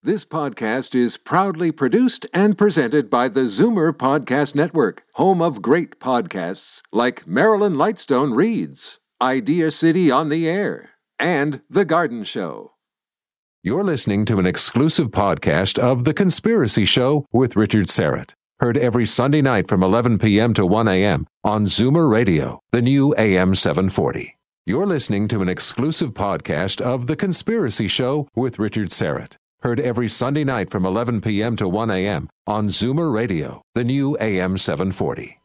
This podcast is proudly produced and presented by the Zoomer Podcast Network, home of great podcasts like Marilyn Lightstone Reads, Idea City on the Air, and The Garden Show. You're listening to an exclusive podcast of The Conspiracy Show with Richard Syrett. Heard every Sunday night from 11 p.m. to 1 a.m. on Zoomer Radio, the new AM 740. You're listening to an exclusive podcast of The Conspiracy Show with Richard Syrett. Heard every Sunday night from 11 p.m. to 1 a.m. on Zoomer Radio, the new AM 740.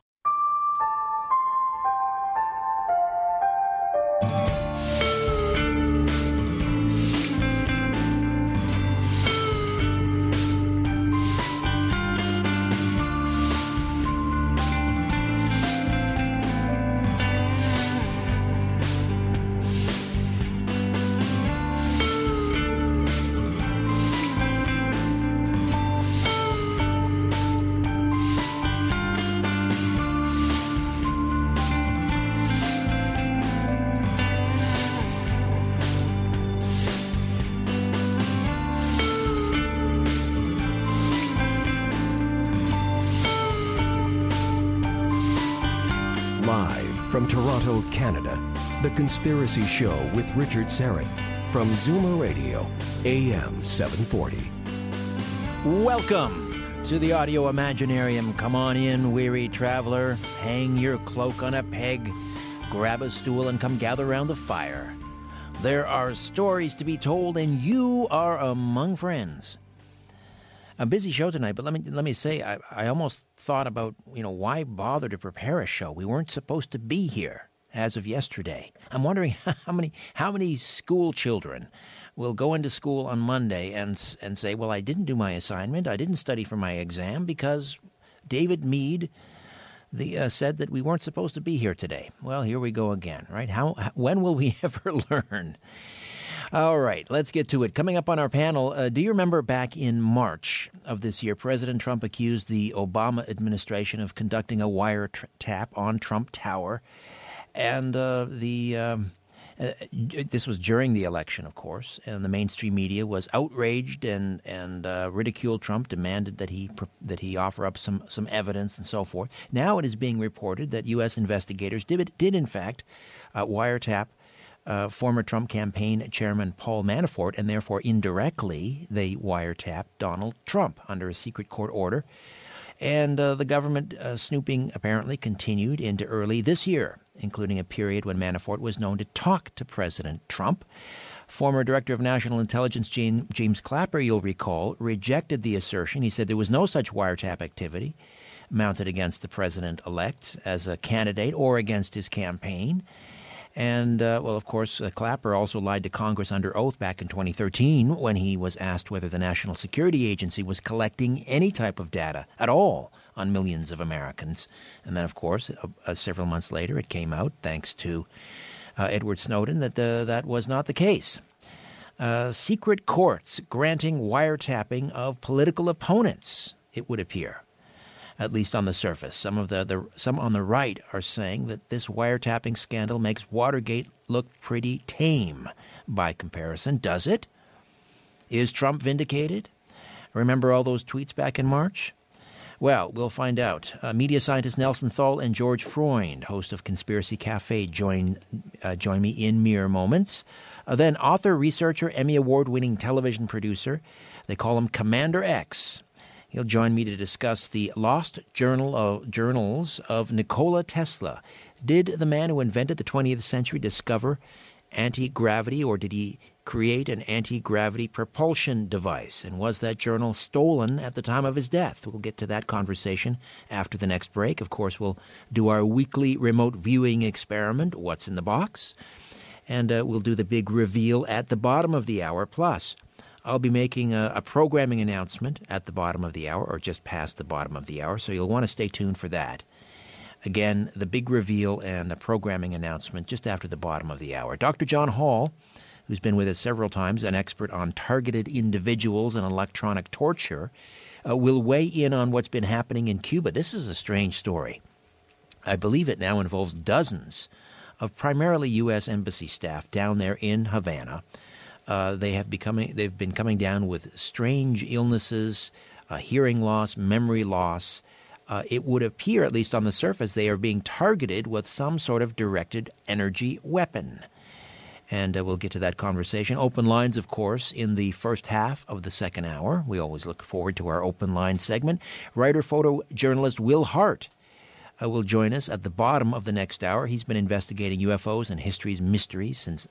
From Toronto, Canada, The Conspiracy Show with Richard Syrett from Zoomer Radio, AM 740. Welcome to the Audio Imaginarium. Come on in, weary traveler. Hang your cloak on a peg, grab a stool, and come gather around the fire. There are stories to be told, and you are among friends. A busy show tonight, but let me say, I almost thought about, why bother to prepare a show? We weren't supposed to be here as of yesterday. I'm wondering how many school children will go into school on Monday and say, well, I didn't do my assignment, I didn't study for my exam because David Meade said that we weren't supposed to be here today. Well, here we go again, right? When will we ever learn? All right, let's get to it. Coming up on our panel, do you remember back in March of this year, President Trump accused the Obama administration of conducting a wiretap on Trump Tower, and this was during the election, of course, and the mainstream media was outraged and ridiculed Trump, demanded that he offer up some evidence and so forth. Now it is being reported that U.S. investigators did in fact wiretap former Trump campaign chairman Paul Manafort, and therefore indirectly they wiretapped Donald Trump under a secret court order. And the government snooping apparently continued into early this year, including a period when Manafort was known to talk to President Trump. Former Director of National Intelligence James Clapper, you'll recall, rejected the assertion. He said there was no such wiretap activity mounted against the president-elect as a candidate or against his campaign. And, of course, Clapper also lied to Congress under oath back in 2013 when he was asked whether the National Security Agency was collecting any type of data at all on millions of Americans. And then, of course, several months later, it came out, thanks to Edward Snowden, that that was not the case. Secret courts granting wiretapping of political opponents, it would appear. At least on the surface. Some on the right are saying that this wiretapping scandal makes Watergate look pretty tame by comparison. Does it? Is Trump vindicated? Remember all those tweets back in March? Well, we'll find out. Media scientist Nelson Thall and George Freund, host of Conspiracy Cafe, join me in mere moments. Then author, researcher, Emmy Award-winning television producer. They call him Commander X. He'll join me to discuss the lost journals of Nikola Tesla. Did the man who invented the 20th century discover anti-gravity, or did he create an anti-gravity propulsion device? And was that journal stolen at the time of his death? We'll get to that conversation after the next break. Of course, we'll do our weekly remote viewing experiment, What's in the Box? And we'll do the big reveal at the bottom of the hour. Plus, I'll be making a programming announcement at the bottom of the hour, or just past the bottom of the hour, so you'll want to stay tuned for that. Again, the big reveal and a programming announcement just after the bottom of the hour. Dr. John Hall, who's been with us several times, an expert on targeted individuals and electronic torture, will weigh in on what's been happening in Cuba. This is a strange story. I believe it now involves dozens of primarily U.S. embassy staff down there in Havana, they've been coming down with strange illnesses, hearing loss, memory loss. It would appear, at least on the surface, they are being targeted with some sort of directed energy weapon. And we'll get to that conversation. Open lines, of course, in the first half of the second hour. We always look forward to our open line segment. Writer, photojournalist Will Hart will join us at the bottom of the next hour. He's been investigating UFOs and history's mysteries since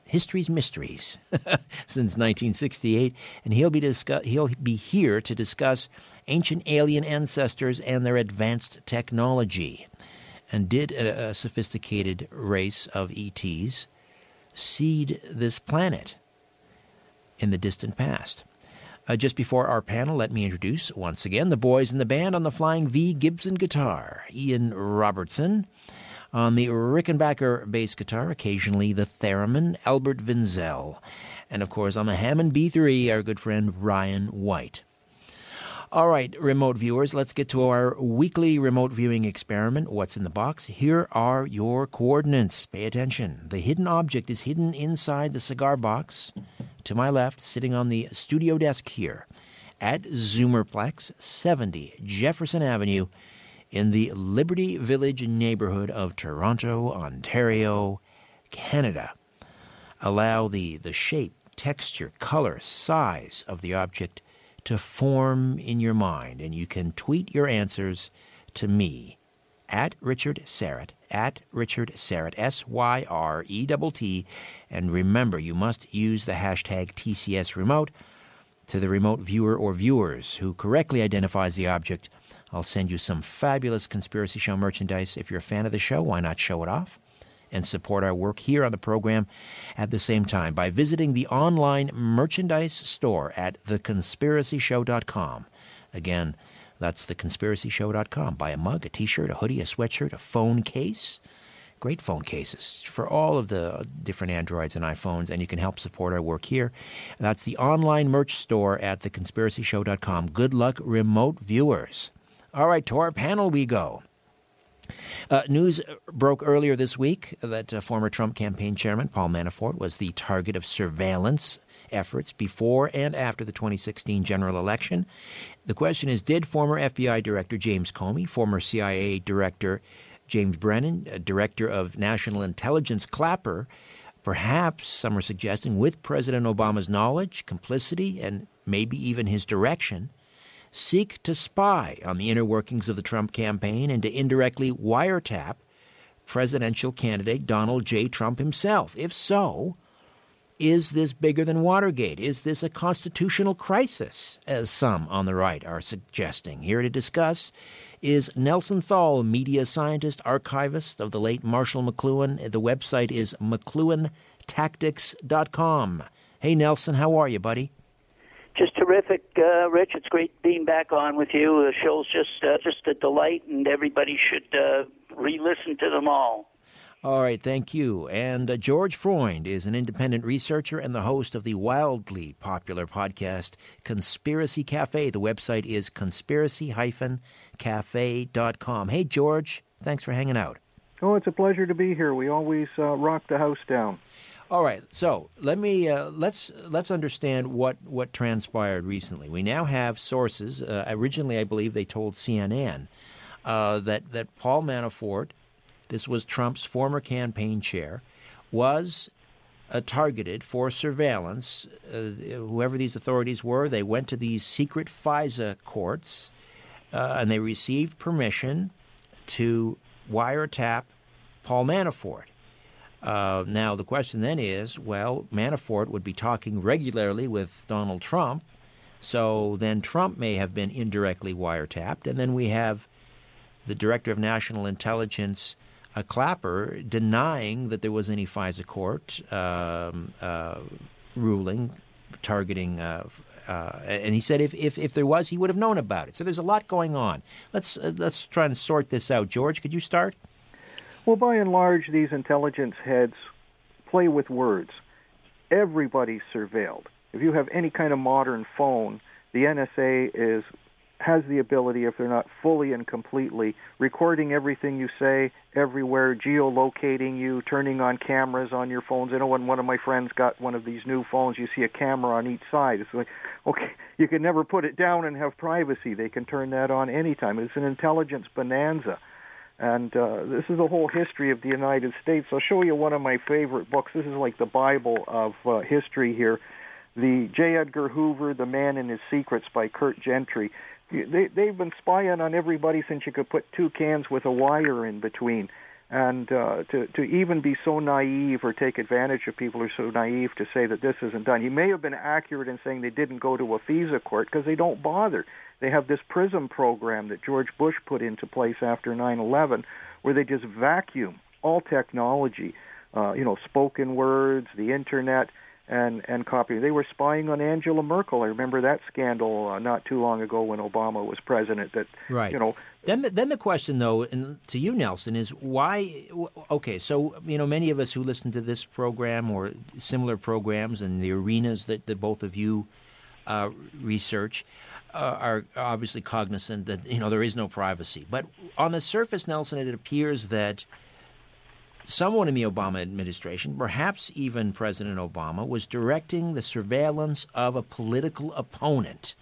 1968, and he'll be here to discuss ancient alien ancestors and their advanced technology. And did a sophisticated race of ETs seed this planet in the distant past? Just before our panel, let me introduce once again the boys in the band. On the Flying V Gibson guitar, Ian Robertson. On the Rickenbacker bass guitar, occasionally the theremin, Albert Vinzel. And of course on the Hammond B3, our good friend Ryan White. All right, remote viewers, let's get to our weekly remote viewing experiment. What's in the box? Here are your coordinates. Pay attention. The hidden object is hidden inside the cigar box to my left, sitting on the studio desk here at Zoomerplex, 70 Jefferson Avenue in the Liberty Village neighborhood of Toronto, Ontario, Canada. Allow the shape, texture, color, size of the object to form in your mind, and you can tweet your answers to me at Richard Syrett, SYRET, and remember, you must use the hashtag TCSRemote. To the remote viewer or viewers who correctly identifies the object, I'll send you some fabulous Conspiracy Show merchandise. If you're a fan of the show, why not show it off and support our work here on the program at the same time by visiting the online merchandise store at theconspiracyshow.com. Again, that's theconspiracyshow.com. Buy a mug, a T-shirt, a hoodie, a sweatshirt, a phone case. Great phone cases for all of the different Androids and iPhones, and you can help support our work here. That's the online merch store at theconspiracyshow.com. Good luck, remote viewers. All right, to our panel we go. News broke earlier this week that former Trump campaign chairman Paul Manafort was the target of surveillance efforts before and after the 2016 general election. The question is, did former FBI Director James Comey, former CIA Director James Brennan, Director of National Intelligence Clapper, perhaps, some are suggesting, with President Obama's knowledge, complicity, and maybe even his direction, seek to spy on the inner workings of the Trump campaign and to indirectly wiretap presidential candidate Donald J. Trump himself? If so, is this bigger than Watergate? Is this a constitutional crisis, as some on the right are suggesting? Here to discuss is Nelson Thall, media scientist, archivist of the late Marshall McLuhan. The website is McLuhanTactics.com. Hey, Nelson, how are you, buddy? Just terrific, Rich. It's great being back on with you. The show's just a delight, and everybody should re-listen to them all. All right, thank you. And George Freund is an independent researcher and the host of the wildly popular podcast Conspiracy Cafe. The website is conspiracy-cafe.com. Hey, George, thanks for hanging out. Oh, it's a pleasure to be here. We always rock the house down. All right, so let me let's understand what transpired recently. We now have sources. Originally, I believe they told CNN that Paul Manafort, this was Trump's former campaign chair, was targeted for surveillance. Whoever these authorities were, they went to these secret FISA courts, and they received permission to wiretap Paul Manafort. Now, the question then is, well, Manafort would be talking regularly with Donald Trump, so then Trump may have been indirectly wiretapped, and then we have the Director of National Intelligence, Clapper, denying that there was any FISA court ruling targeting, and he said if there was, he would have known about it. So there's a lot going on. Let's try and sort this out. George, could you start? Well, by and large, these intelligence heads play with words. Everybody's surveilled. If you have any kind of modern phone, the NSA is has the ability, if they're not fully and completely, recording everything you say everywhere, geolocating you, turning on cameras on your phones. I know when one of my friends got one of these new phones, you see a camera on each side. It's like, okay, you can never put it down and have privacy. They can turn that on anytime. It's an intelligence bonanza. And this is the whole history of the United States. I'll show you one of my favorite books. This is like the Bible of history here. The J. Edgar Hoover, The Man and His Secrets by Kurt Gentry. They've been spying on everybody since you could put two cans with a wire in between. And to even be so naive or take advantage of people who are so naive to say that this isn't done. He may have been accurate in saying they didn't go to a FISA court because they don't bother. They have this PRISM program that George Bush put into place after 9/11 where they just vacuum all technology, spoken words, the Internet, and copy. They were spying on Angela Merkel. I remember that scandal not too long ago when Obama was president. That right. Then the question, though, to you, Nelson, is why? Okay, so many of us who listen to this program or similar programs and the arenas that both of you research are obviously cognizant that there is no privacy. But on the surface, Nelson, it appears that someone in the Obama administration, perhaps even President Obama, was directing the surveillance of a political opponent.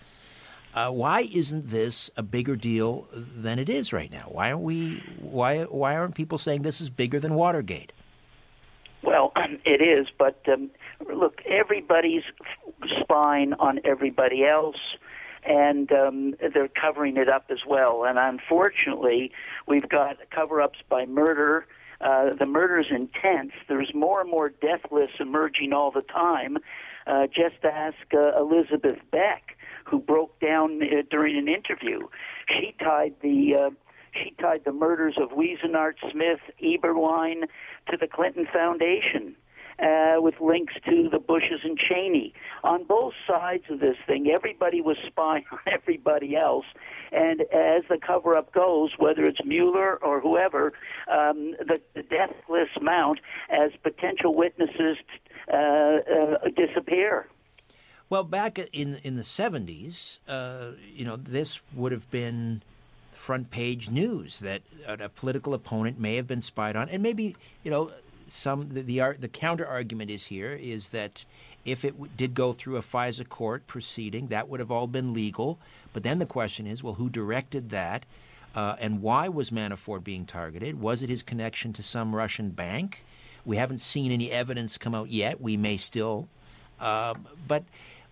Why isn't this a bigger deal than it is right now? Why aren't people saying this is bigger than Watergate? Well, it is, but look, everybody's spying on everybody else, and they're covering it up as well. And unfortunately, we've got cover-ups by murder. The murder's intense. There's more and more death lists emerging all the time. Just ask Elizabeth Beck, who broke down during an interview. She tied the murders of Wiesenart, Smith, Eberwein to the Clinton Foundation, with links to the Bushes and Cheney. On both sides of this thing, everybody was spying on everybody else. And as the cover-up goes, whether it's Mueller or whoever, the death lists mount as potential witnesses disappear. Well, back in the 70s, this would have been front-page news that a political opponent may have been spied on. And maybe, the counter-argument is that if it did go through a FISA court proceeding, that would have all been legal. But then the question is, well, who directed that? And why was Manafort being targeted? Was it his connection to some Russian bank? We haven't seen any evidence come out yet. We may still. But,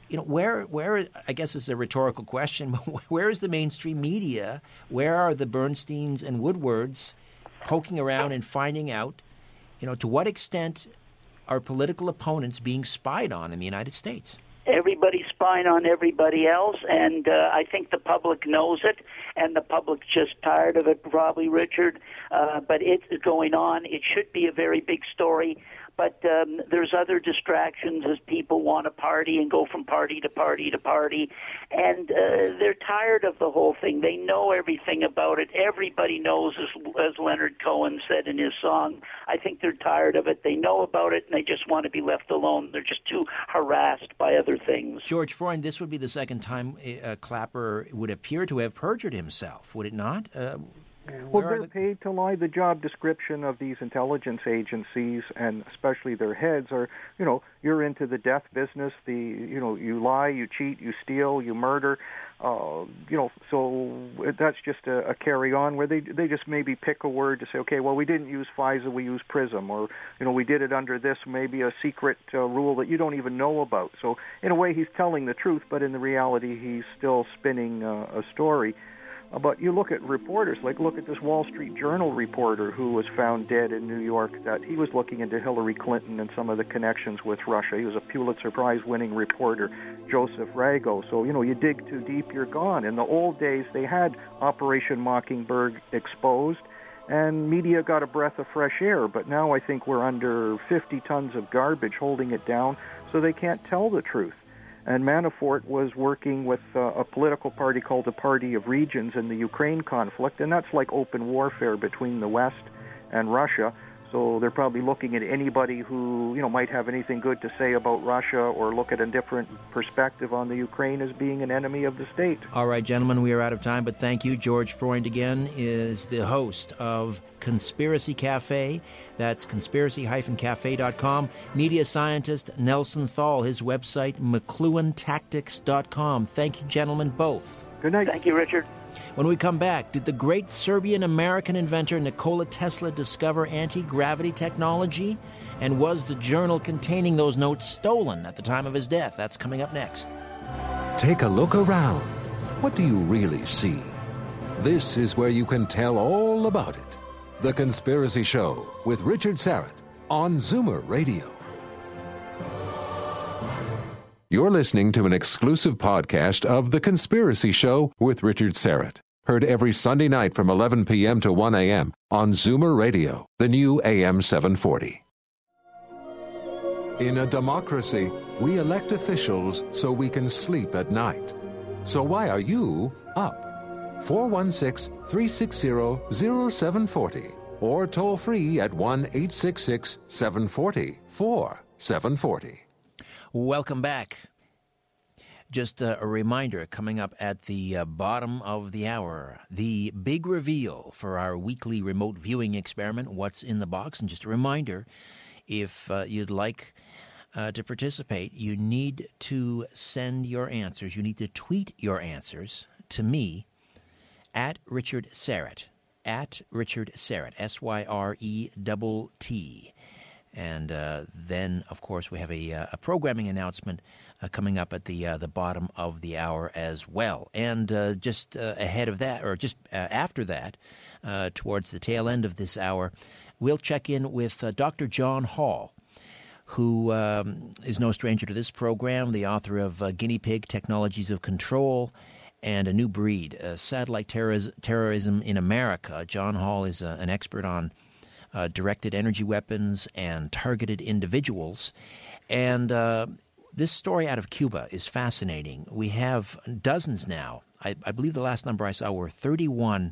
where I guess it's a rhetorical question, but where is the mainstream media? Where are the Bernsteins and Woodwards poking around and finding out, to what extent are political opponents being spied on in the United States? Everybody's spying on everybody else, and I think the public knows it, and the public's just tired of it, probably, Richard. But it's going on. It should be a very big story. But there's other distractions as people want to party and go from party to party to party. And they're tired of the whole thing. They know everything about it. Everybody knows, as Leonard Cohen said in his song. I think they're tired of it. They know about it, and they just want to be left alone. They're just too harassed by other things. George Freund, this would be the second time Clapper would appear to have perjured himself, would it not? Well, they're paid to lie. The job description of these intelligence agencies, and especially their heads, are, you're into the death business. You lie, you cheat, you steal, you murder. So that's just a carry on where they just maybe pick a word to say, okay, well, we didn't use FISA, we used PRISM, or we did it under this, maybe a secret rule that you don't even know about. So in a way, he's telling the truth, but in the reality, he's still spinning a story. But you look at reporters, look at this Wall Street Journal reporter who was found dead in New York, that he was looking into Hillary Clinton and some of the connections with Russia. He was a Pulitzer Prize-winning reporter, Joseph Rago. So, you dig too deep, you're gone. In the old days, they had Operation Mockingbird exposed, and media got a breath of fresh air. But now I think we're under 50 tons of garbage holding it down, so they can't tell the truth. And Manafort was working with a political party called the Party of Regions in the Ukraine conflict, and that's like open warfare between the West and Russia. So they're probably looking at anybody who, might have anything good to say about Russia or look at a different perspective on the Ukraine as being an enemy of the state. All right, gentlemen, we are out of time, but thank you. George Freund, again, is the host of Conspiracy Cafe. That's conspiracy-cafe.com. Media scientist Nelson Thal, his website, McLuhanTactics.com. Thank you, gentlemen, both. Good night. Thank you, Richard. When we come back, did the great Serbian-American inventor Nikola Tesla discover anti-gravity technology? And was the journal containing those notes stolen at the time of his death? That's coming up next. Take a look around. What do you really see? This is where you can tell all about it. The Conspiracy Show with Richard Syrett on Zoomer Radio. You're listening to an exclusive podcast of The Conspiracy Show with Richard Syrett. Heard every Sunday night from 11 p.m. to 1 a.m. on Zoomer Radio, the new AM 740. In a democracy, we elect officials so we can sleep at night. So why are you up? 416-360-0740 or toll free at 1-866-740-4740. Welcome back. Just a reminder, coming up at the bottom of the hour, the big reveal for our weekly remote viewing experiment, What's in the Box. And just a reminder, if you'd like to participate, you need to send your answers. You need to tweet your answers to me at Richard Syrett, Syrett, And then, of course, we have a programming announcement coming up at the bottom of the hour as well. And just ahead of that, or just after that, towards the tail end of this hour, we'll check in with Dr. John Hall, who is no stranger to this program, the author of Guinea Pig, Technologies of Control, and A New Breed, Satellite Terrorism in America. John Hall is an expert on directed energy weapons and targeted individuals. And this story out of Cuba is fascinating. We have dozens now. I believe the last number I saw were 31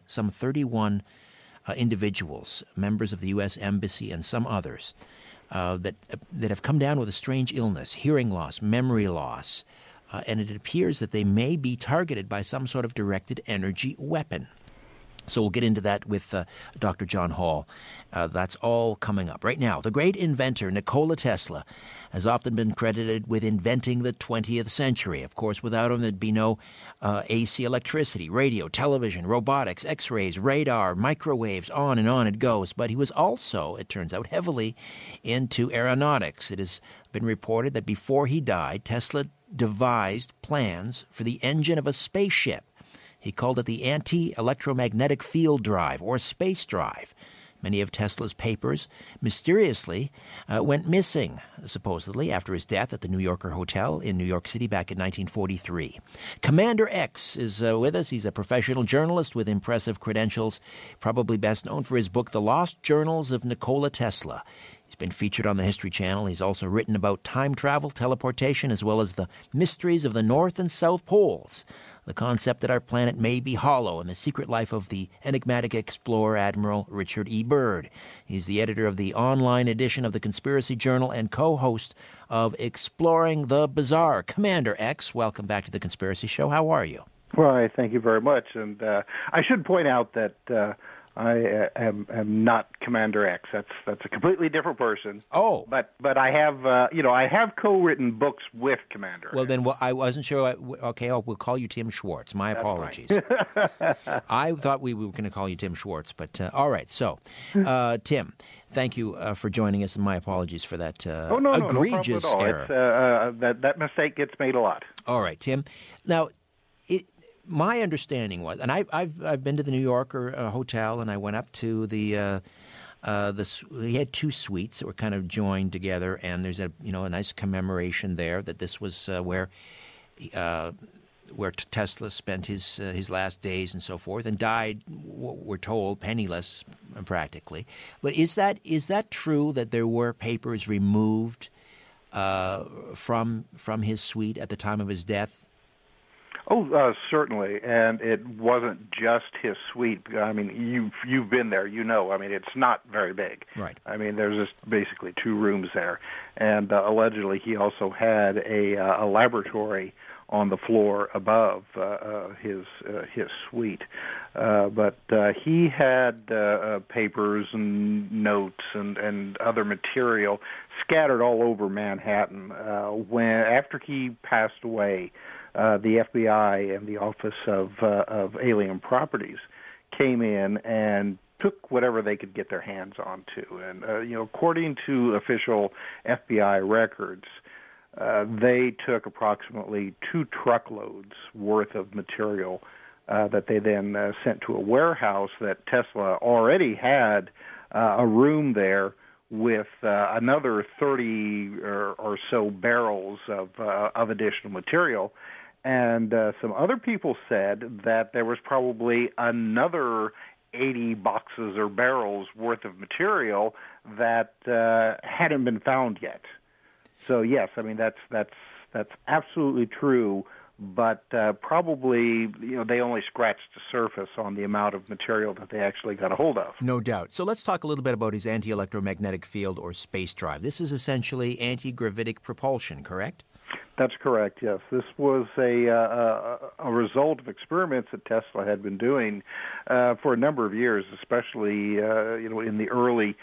individuals, members of the U.S. Embassy and some others, that have come down with a strange illness, hearing loss, memory loss, and it appears that they may be targeted by some sort of directed energy weapon. So we'll get into that with Dr. John Hall. That's all coming up. Right now, the great inventor Nikola Tesla has often been credited with inventing the 20th century. Of course, without him, there'd be no AC electricity, radio, television, robotics, X-rays, radar, microwaves, on it goes. But he was also, it turns out, heavily into aeronautics. It has been reported that before he died, Tesla devised plans for the engine of a spaceship. He called it the anti-electromagnetic field drive, or space drive. Many of Tesla's papers mysteriously went missing, supposedly, after his death at the New Yorker Hotel in New York City back in 1943. Commander X is with us. He's a professional journalist with impressive credentials, probably best known for his book, The Lost Journals of Nikola Tesla. He's been featured on the History Channel. He's also written about time travel, teleportation, as well as the mysteries of the North and South Poles, the concept that our planet may be hollow, and the secret life of the enigmatic explorer Admiral Richard E. Byrd. He's the editor of the online edition of the Conspiracy Journal and co-host of Exploring the Bizarre. Commander X, welcome back to the Conspiracy Show. How are you? Well, thank you very much. And I should point out that I am not Commander X. That's a completely different person. Oh, but I have I have co-written books with Commander X. Well, then I wasn't sure. Okay, we'll call you Tim Schwartz. My apologies. I thought we were going to call you Tim Schwartz, but all right. So, Tim, thank you for joining us, and my apologies for that egregious error. That mistake gets made a lot. All right, Tim. Now, my understanding was, and I've been to the New Yorker hotel, and I went up to the he had two suites that were kind of joined together, and there's a nice commemoration there that this was where Tesla spent his last days and so forth, and died, we're told, penniless practically. But is that true that there were papers removed from his suite at the time of his death? Oh, certainly, and it wasn't just his suite. I mean, you've been there, you know. I mean, it's not very big. Right. I mean, there's just basically 2 rooms there, and allegedly he also had a laboratory on the floor above his suite. But he had papers and notes and other material scattered all over Manhattan. After he passed away, the FBI and the Office of Alien Properties came in and took whatever they could get their hands onto. And according to official FBI records, they took approximately 2 truckloads worth of material that they then sent to a warehouse that Tesla already had a room there with another 30 or so barrels of additional material. And some other people said that there was probably another 80 boxes or barrels worth of material that hadn't been found yet. So yes, I mean that's absolutely true, but probably they only scratched the surface on the amount of material that they actually got a hold of. No doubt. So let's talk a little bit about his anti-electromagnetic field or space drive. This is essentially anti-gravitic propulsion, correct? That's correct, yes. This was a result of experiments that Tesla had been doing for a number of years, especially in the early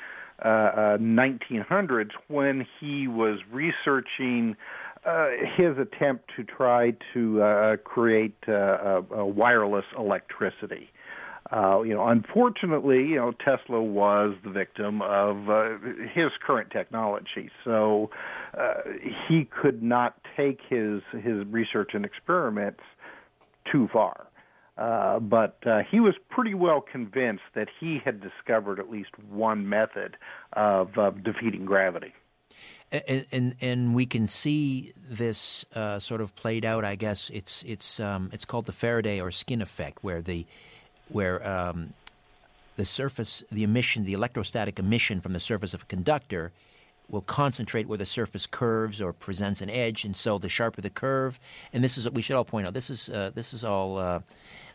1900s when he was researching his attempt to try to create wireless electricity. Unfortunately, Tesla was the victim of his current technology, so he could not take his research and experiments too far. But he was pretty well convinced that he had discovered at least one method of defeating gravity. And we can see this sort of played out. I guess it's called the Faraday or skin effect, where the surface, the emission, the electrostatic emission from the surface of a conductor will concentrate where the surface curves or presents an edge, and so the sharper the curve. And this is, we should all point out, this is all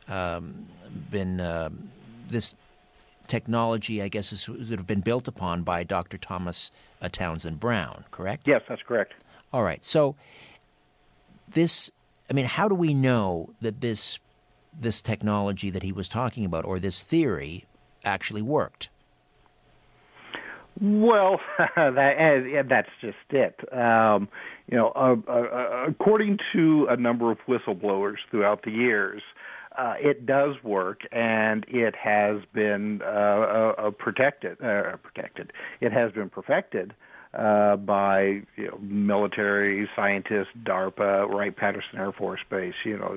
been this technology, I guess, has been built upon by Dr. Thomas Townsend Brown, correct? Yes, that's correct. All right. So this, I mean, how do we know that this technology that he was talking about, or this theory, actually worked? Well, that's just it. According to a number of whistleblowers throughout the years, it does work, and it has been protected. It has been perfected by military scientists, DARPA, Wright-Patterson Air Force Base.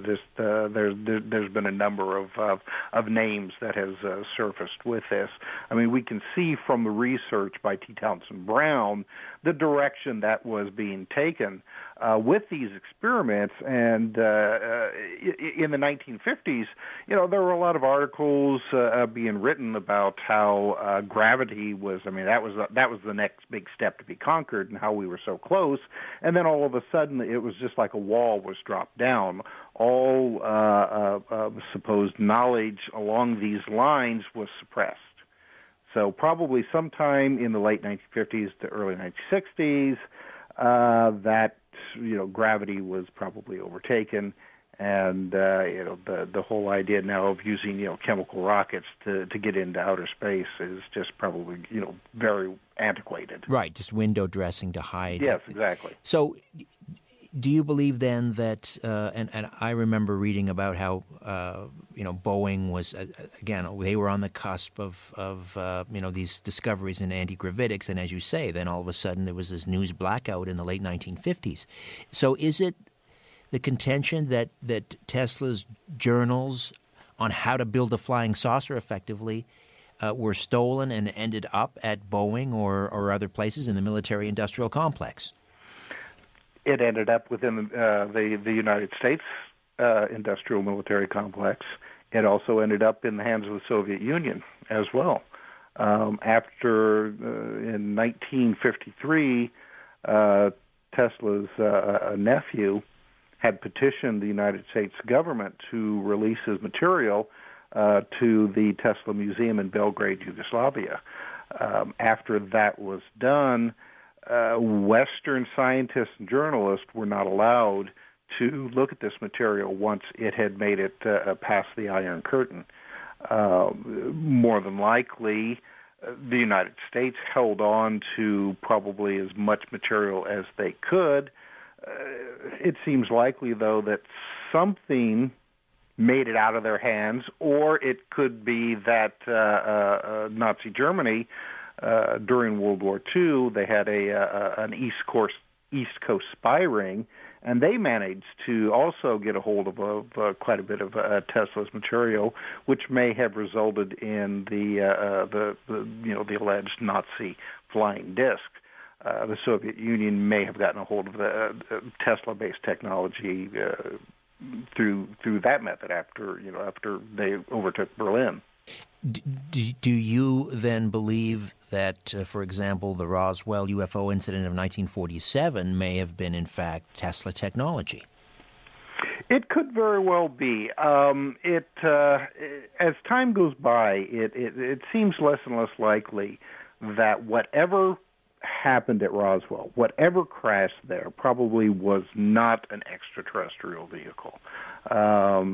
There's been a number of names that has surfaced with this. I mean, we can see from the research by T. Townsend Brown the direction that was being taken with these experiments. And in the 1950s, there were a lot of articles being written about how gravity was. I mean, that was the next big step to be conquered, and how we were so close. And then all of a sudden, it was just like a wall was dropped down. All supposed knowledge along these lines was suppressed. So probably sometime in the late 1950s to early 1960s, that gravity was probably overtaken, and the whole idea now of using chemical rockets to get into outer space is just probably very antiquated. Right, just window dressing to hide. Yes, exactly. So, do you believe then that? And I remember reading about how Boeing was again, they were on the cusp of these discoveries in anti-gravitics, and as you say, then all of a sudden there was this news blackout in the late 1950s. So is it the contention that Tesla's journals on how to build a flying saucer effectively were stolen and ended up at Boeing or other places in the military-industrial complex? It ended up within the United States industrial military complex. It also ended up in the hands of the Soviet Union as well. After, in 1953, Tesla's nephew had petitioned the United States government to release his material to the Tesla Museum in Belgrade, Yugoslavia. After that was done, Western scientists and journalists were not allowed to look at this material once it had made it past the Iron Curtain. More than likely, the United States held on to probably as much material as they could. It seems likely, though, that something made it out of their hands, or it could be that Nazi Germany, during World War II, they had an East Coast spy ring, and they managed to also get a hold of quite a bit of Tesla's material, which may have resulted in the alleged Nazi flying disc. The Soviet Union may have gotten a hold of the Tesla-based technology through that method after they overtook Berlin. Do you then believe that, for example, the Roswell UFO incident of 1947 may have been, in fact, Tesla technology? It could very well be. As time goes by, it seems less and less likely that whatever happened at Roswell, whatever crashed there, probably was not an extraterrestrial vehicle. And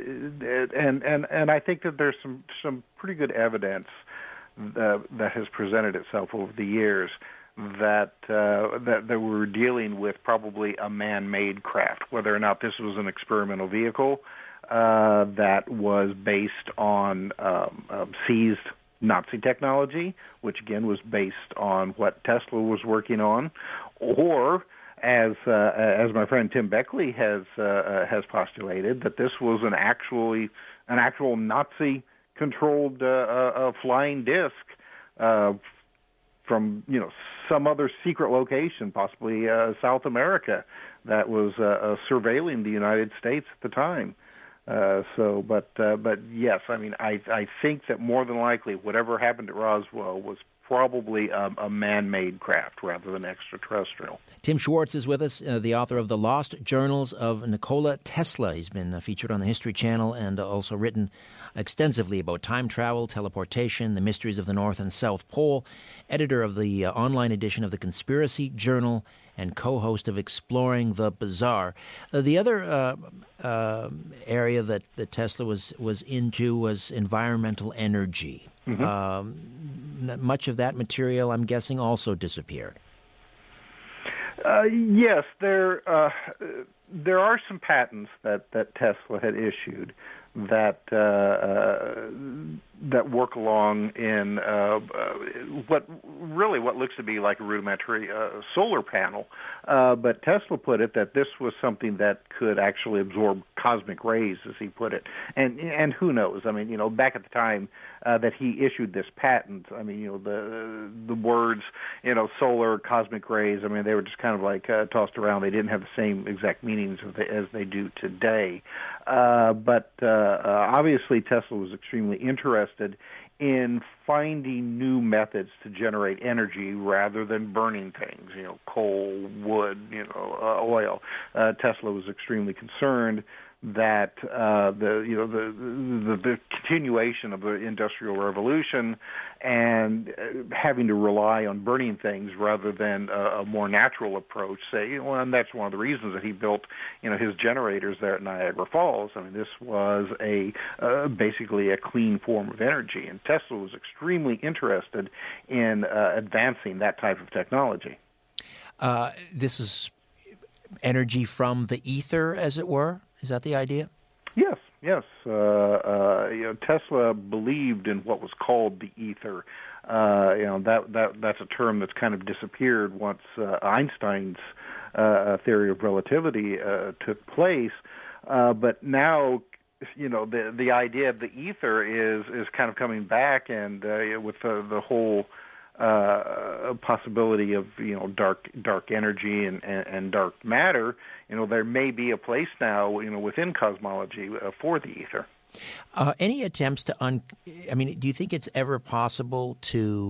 I think that there's some pretty good evidence that has presented itself over the years that we were dealing with probably a man-made craft, whether or not this was an experimental vehicle that was based on seized Nazi technology, which again was based on what Tesla was working on, or as my friend Tim Beckley has postulated, that this was an actual Nazi-controlled flying disc from some other secret location, possibly South America, that was surveilling the United States at the time. But yes, I mean, I think that more than likely whatever happened at Roswell was probably a man-made craft rather than extraterrestrial. Tim Schwartz is with us, the author of The Lost Journals of Nikola Tesla. He's been featured on the History Channel and also written extensively about time travel, teleportation, the mysteries of the North and South Pole, editor of the online edition of The Conspiracy Journal, and co-host of Exploring the Bizarre. The other area that Tesla was into was environmental energy. Mm-hmm. Much of that material, I'm guessing, also disappeared. Yes, there are some patents that Tesla had issued that work along in what looks to be like a rudimentary solar panel, but Tesla put it that this was something that could actually absorb cosmic rays, as he put it, and who knows? I mean, back at the time that he issued this patent, I mean, the words, solar, cosmic rays, I mean, they were just kind of like tossed around. They didn't have the same exact meanings as they do today. But obviously Tesla was extremely interested in finding new methods to generate energy rather than burning things, coal, wood, oil. Tesla was extremely concerned that the continuation of the Industrial Revolution and having to rely on burning things rather than a more natural approach, and that's one of the reasons that he built, his generators there at Niagara Falls. I mean, this was basically a clean form of energy, and Tesla was extremely interested in advancing that type of technology. This is energy from the ether, as it were? Is that the idea? Yes. Tesla believed in what was called the ether. That's a term that's kind of disappeared once Einstein's theory of relativity took place. But now, the idea of the ether is kind of coming back, and with the whole possibility of dark energy and dark matter, there may be a place now within cosmology for the ether. Any attempts to do you think it's ever possible to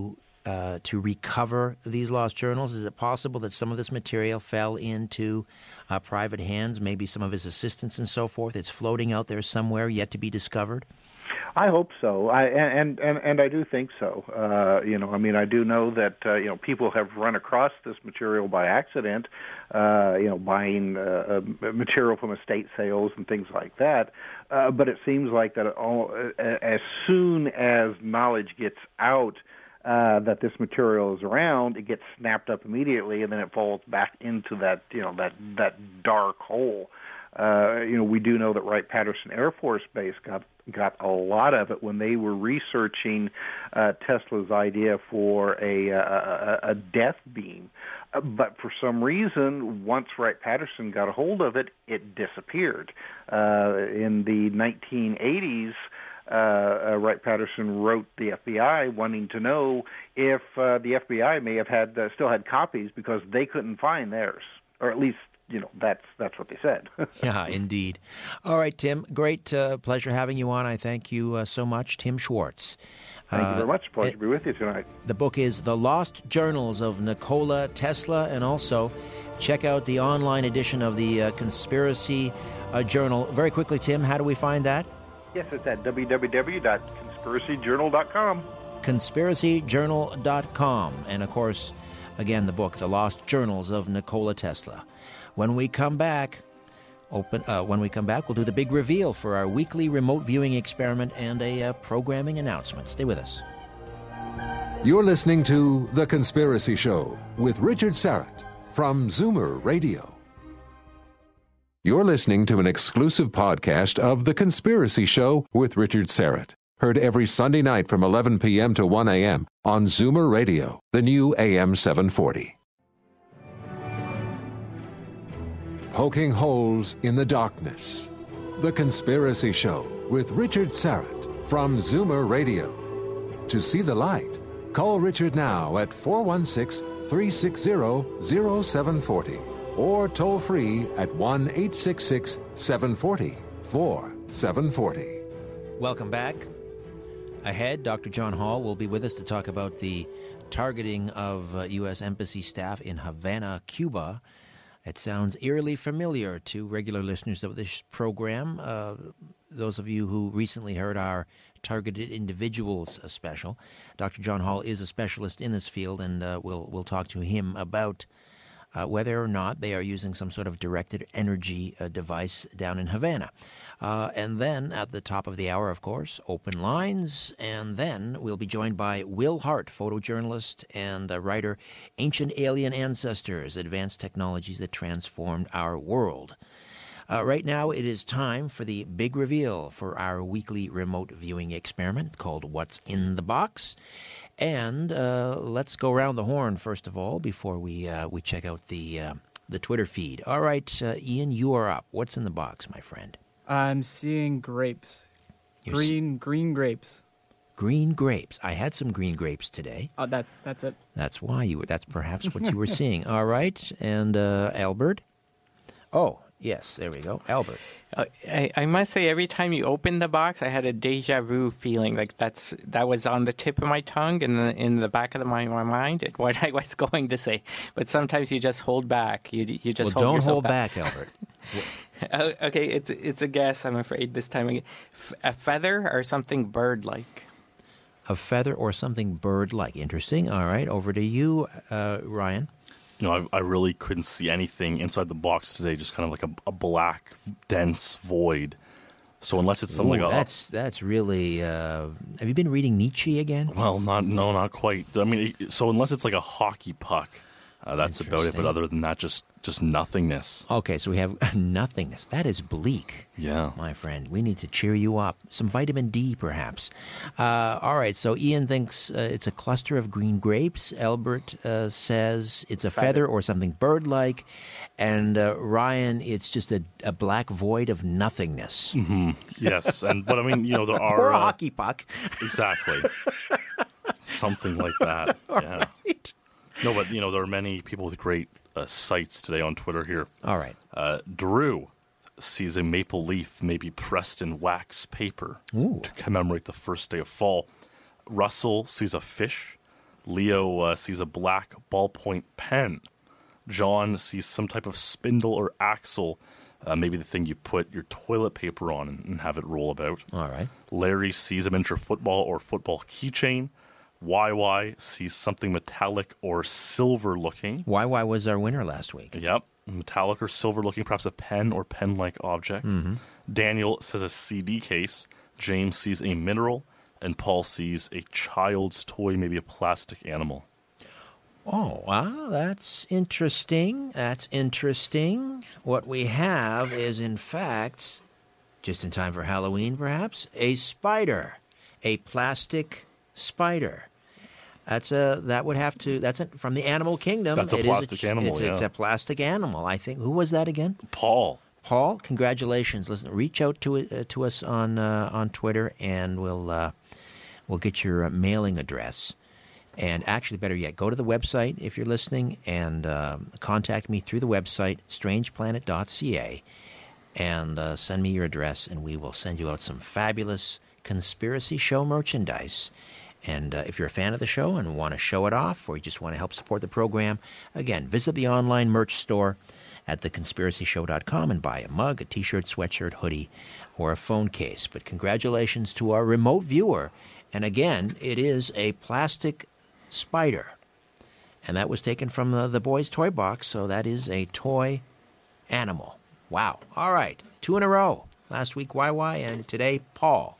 to recover these lost journals? Is it possible that some of this material fell into private hands, maybe some of his assistants and so forth? It's floating out there somewhere yet to be discovered? I hope so. And I do think so. I do know that people have run across this material by accident, buying material from estate sales and things like that. But it seems like that as soon as knowledge gets out that this material is around, it gets snapped up immediately, and then it falls back into that dark hole. We do know that Wright-Patterson Air Force Base got a lot of it when they were researching Tesla's idea for a death beam. But for some reason, once Wright-Patterson got a hold of it, it disappeared. In the 1980s, Wright-Patterson wrote the FBI wanting to know if the FBI may have still had copies because they couldn't find theirs, or at least that's what they said. Yeah, indeed. All right, Tim, great pleasure having you on. I thank you so much. Tim Schwartz. Thank you very much. Pleasure to be with you tonight. The book is The Lost Journals of Nikola Tesla, and also check out the online edition of the Conspiracy Journal. Very quickly, Tim, how do we find that? Yes, it's at www.conspiracyjournal.com. Conspiracyjournal.com. And, of course, again, the book, The Lost Journals of Nikola Tesla. When we come back, we'll do the big reveal for our weekly remote viewing experiment and a programming announcement. Stay with us. You're listening to The Conspiracy Show with Richard Syrett from Zoomer Radio. You're listening to an exclusive podcast of The Conspiracy Show with Richard Syrett. Heard every Sunday night from 11 p.m. to 1 a.m. on Zoomer Radio, the new AM 740. Poking holes in the darkness. The Conspiracy Show with Richard Syrett from Zoomer Radio. To see the light, call Richard now at 416-360-0740 or toll free at 1-866-740-4740. Welcome back. Ahead, Dr. John Hall will be with us to talk about the targeting of U.S. Embassy staff in Havana, Cuba. It sounds eerily familiar to regular listeners of this program. Those of you who recently heard our Targeted Individuals special, Dr. John Hall is a specialist in this field, and we'll talk to him about whether or not they are using some sort of directed energy device down in Havana. And then at the top of the hour, of course, open lines. And then we'll be joined by Will Hart, photojournalist and writer, Ancient Alien Ancestors, Advanced Technologies That Transformed Our World. Right now, it is time for the big reveal for our weekly remote viewing experiment called What's in the Box. And let's go around the horn, first of all, before we check out the Twitter feed. All right, Ian, you are up. What's in the box, my friend? I'm seeing grapes. Green grapes. Green grapes. I had some green grapes today. Oh, that's it. That's why that's perhaps what you were seeing. All right, and Albert? Oh, yes, there we go. Albert. I must say, every time you opened the box, I had a deja vu feeling. Like that was on the tip of my tongue and in the back of my mind what I was going to say. But sometimes you just hold back. You just hold yourself hold back, Albert. Okay, it's a guess, I'm afraid, this time. A feather or something bird-like. A feather or something bird-like. Interesting. All right, over to you, Ryan. I really couldn't see anything inside the box today, just kind of like a black, dense void. So unless it's something that's really. Have you been reading Nietzsche again? Well, not quite. I mean, so unless it's like a hockey puck, that's about it. But other than that, just nothingness. Okay, so we have nothingness. That is bleak. Yeah, my friend. We need to cheer you up. Some vitamin D, perhaps. All right. So Ian thinks it's a cluster of green grapes. Albert says it's a feather or something bird-like, and Ryan, it's just a black void of nothingness. Mm-hmm. Yes, but I mean, there are or a hockey puck. Exactly. Something like that. All yeah. Right. No, but there are many people with great sites today on Twitter here. All right. Drew sees a maple leaf maybe pressed in wax paper to commemorate the first day of fall. Russell sees a fish Leo sees a black ballpoint pen. John sees some type of spindle or axle, maybe the thing you put your toilet paper on and have it roll about. All right. Larry sees a miniature football or football keychain. YY sees something metallic or silver looking. YY was our winner last week. Yep. Metallic or silver looking, perhaps a pen or pen-like object. Mm-hmm. Daniel says a CD case. James sees a mineral. And Paul sees a child's toy, maybe a plastic animal. Oh, wow, that's interesting. That's interesting. What we have is, in fact, just in time for Halloween, perhaps, a spider, a plastic spider. That's from the animal kingdom. That's a plastic animal, It's a plastic animal. I think. Who was that again? Paul. Paul, congratulations. Listen, reach out to us on Twitter, and we'll get your mailing address. And actually, better yet, go to the website if you're listening, and contact me through the website, strangeplanet.ca, and send me your address, and we will send you out some fabulous Conspiracy Show merchandise. And if you're a fan of the show and want to show it off, or you just want to help support the program, again, visit the online merch store at theconspiracyshow.com and buy a mug, a T-shirt, sweatshirt, hoodie, or a phone case. But congratulations to our remote viewer. And again, it is a plastic spider. And that was taken from the boys' toy box, so that is a toy animal. Wow. All right. 2 in a row. Last week, YY, and today, Paul.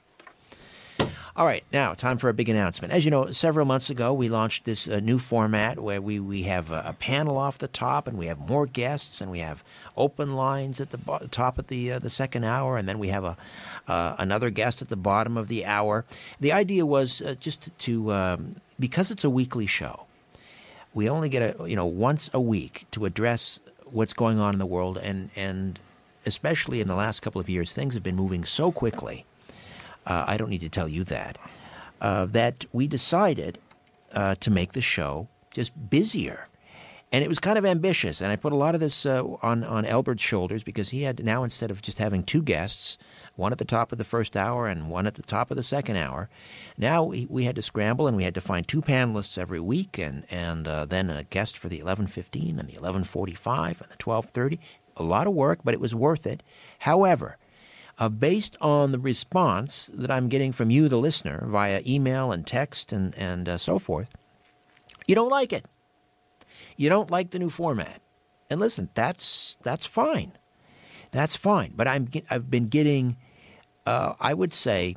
All right, now, time for a big announcement. As you know, several months ago, we launched this new format where we have a panel off the top, and we have more guests, and we have open lines at the top of the second hour, and then we have another guest at the bottom of the hour. The idea was just to because it's a weekly show, we only get once a week to address what's going on in the world, and especially in the last couple of years, things have been moving so quickly. I don't need to tell you that we decided to make the show just busier. And it was kind of ambitious, and I put a lot of this on Albert's shoulders, because he had now, instead of just having 2 guests, one at the top of the first hour and one at the top of the second hour, now we had to scramble, and we had to find 2 panelists every week, and then a guest for the 11:15 and the 11:45 and the 12:30. A lot of work, but it was worth it. However, based on the response that I'm getting from you, the listener, via email and text and so forth, you don't like it. You don't like the new format. And listen, that's fine. That's fine. But I've been getting, I would say,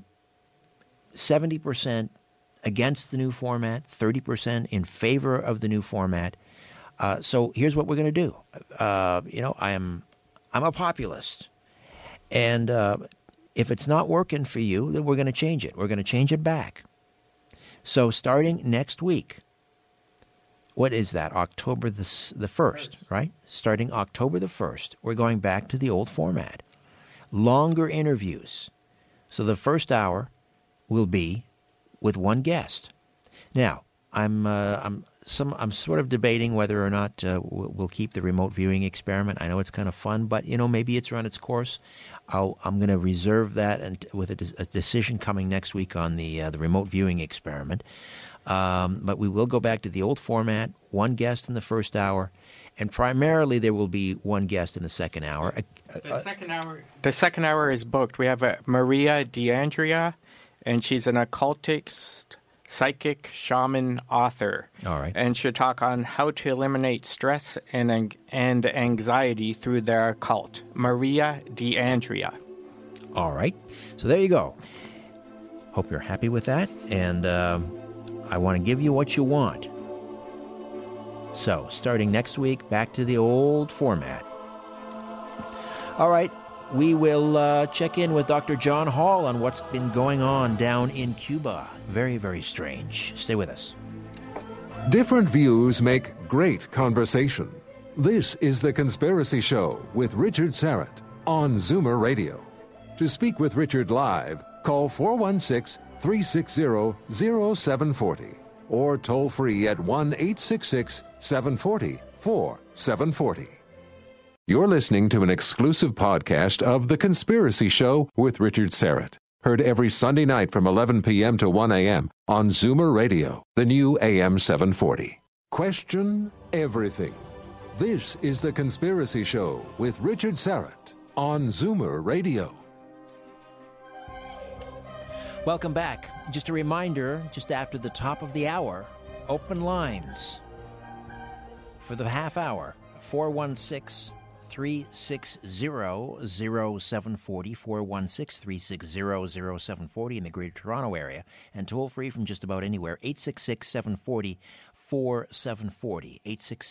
70% against the new format, 30% in favor of the new format. So here's what we're going to do. I'm a populist. And if it's not working for you, then we're going to change it. We're going to change it back. So starting next week, what is that? October the 1st, right? Starting October the 1st, we're going back to the old format. Longer interviews. So the first hour will be with one guest. Now, I'm sort of debating whether or not we'll keep the remote viewing experiment. I know it's kind of fun, but maybe it's run its course. I'm going to reserve that, and with a decision coming next week on the remote viewing experiment. But we will go back to the old format, one guest in the first hour, and primarily there will be one guest in the second hour. The second hour is booked. We have Maria D'Andrea, and she's an occultist, psychic, shaman, author. All right. And she'll talk on how to eliminate stress and anxiety through their occult. Maria D'Andrea. All right. So there you go. Hope you're happy with that. And I want to give you what you want. So, starting next week, back to the old format. All right. We will check in with Dr. John Hall on what's been going on down in Cuba. Very, very strange. Stay with us. Different views make great conversation. This is The Conspiracy Show with Richard Syrett on Zoomer Radio. To speak with Richard live, call 416-360-0740 or toll free at 1-866-740-4740. You're listening to an exclusive podcast of The Conspiracy Show with Richard Syrett. Heard every Sunday night from 11 p.m. to 1 a.m. on Zoomer Radio, the new AM 740. Question everything. This is The Conspiracy Show with Richard Syrett on Zoomer Radio. Welcome back. Just a reminder, just after the top of the hour, open lines for the half hour, 416-360-0740, 416-360-0740 in the Greater Toronto Area, and toll-free from just about anywhere, 866-740-4740,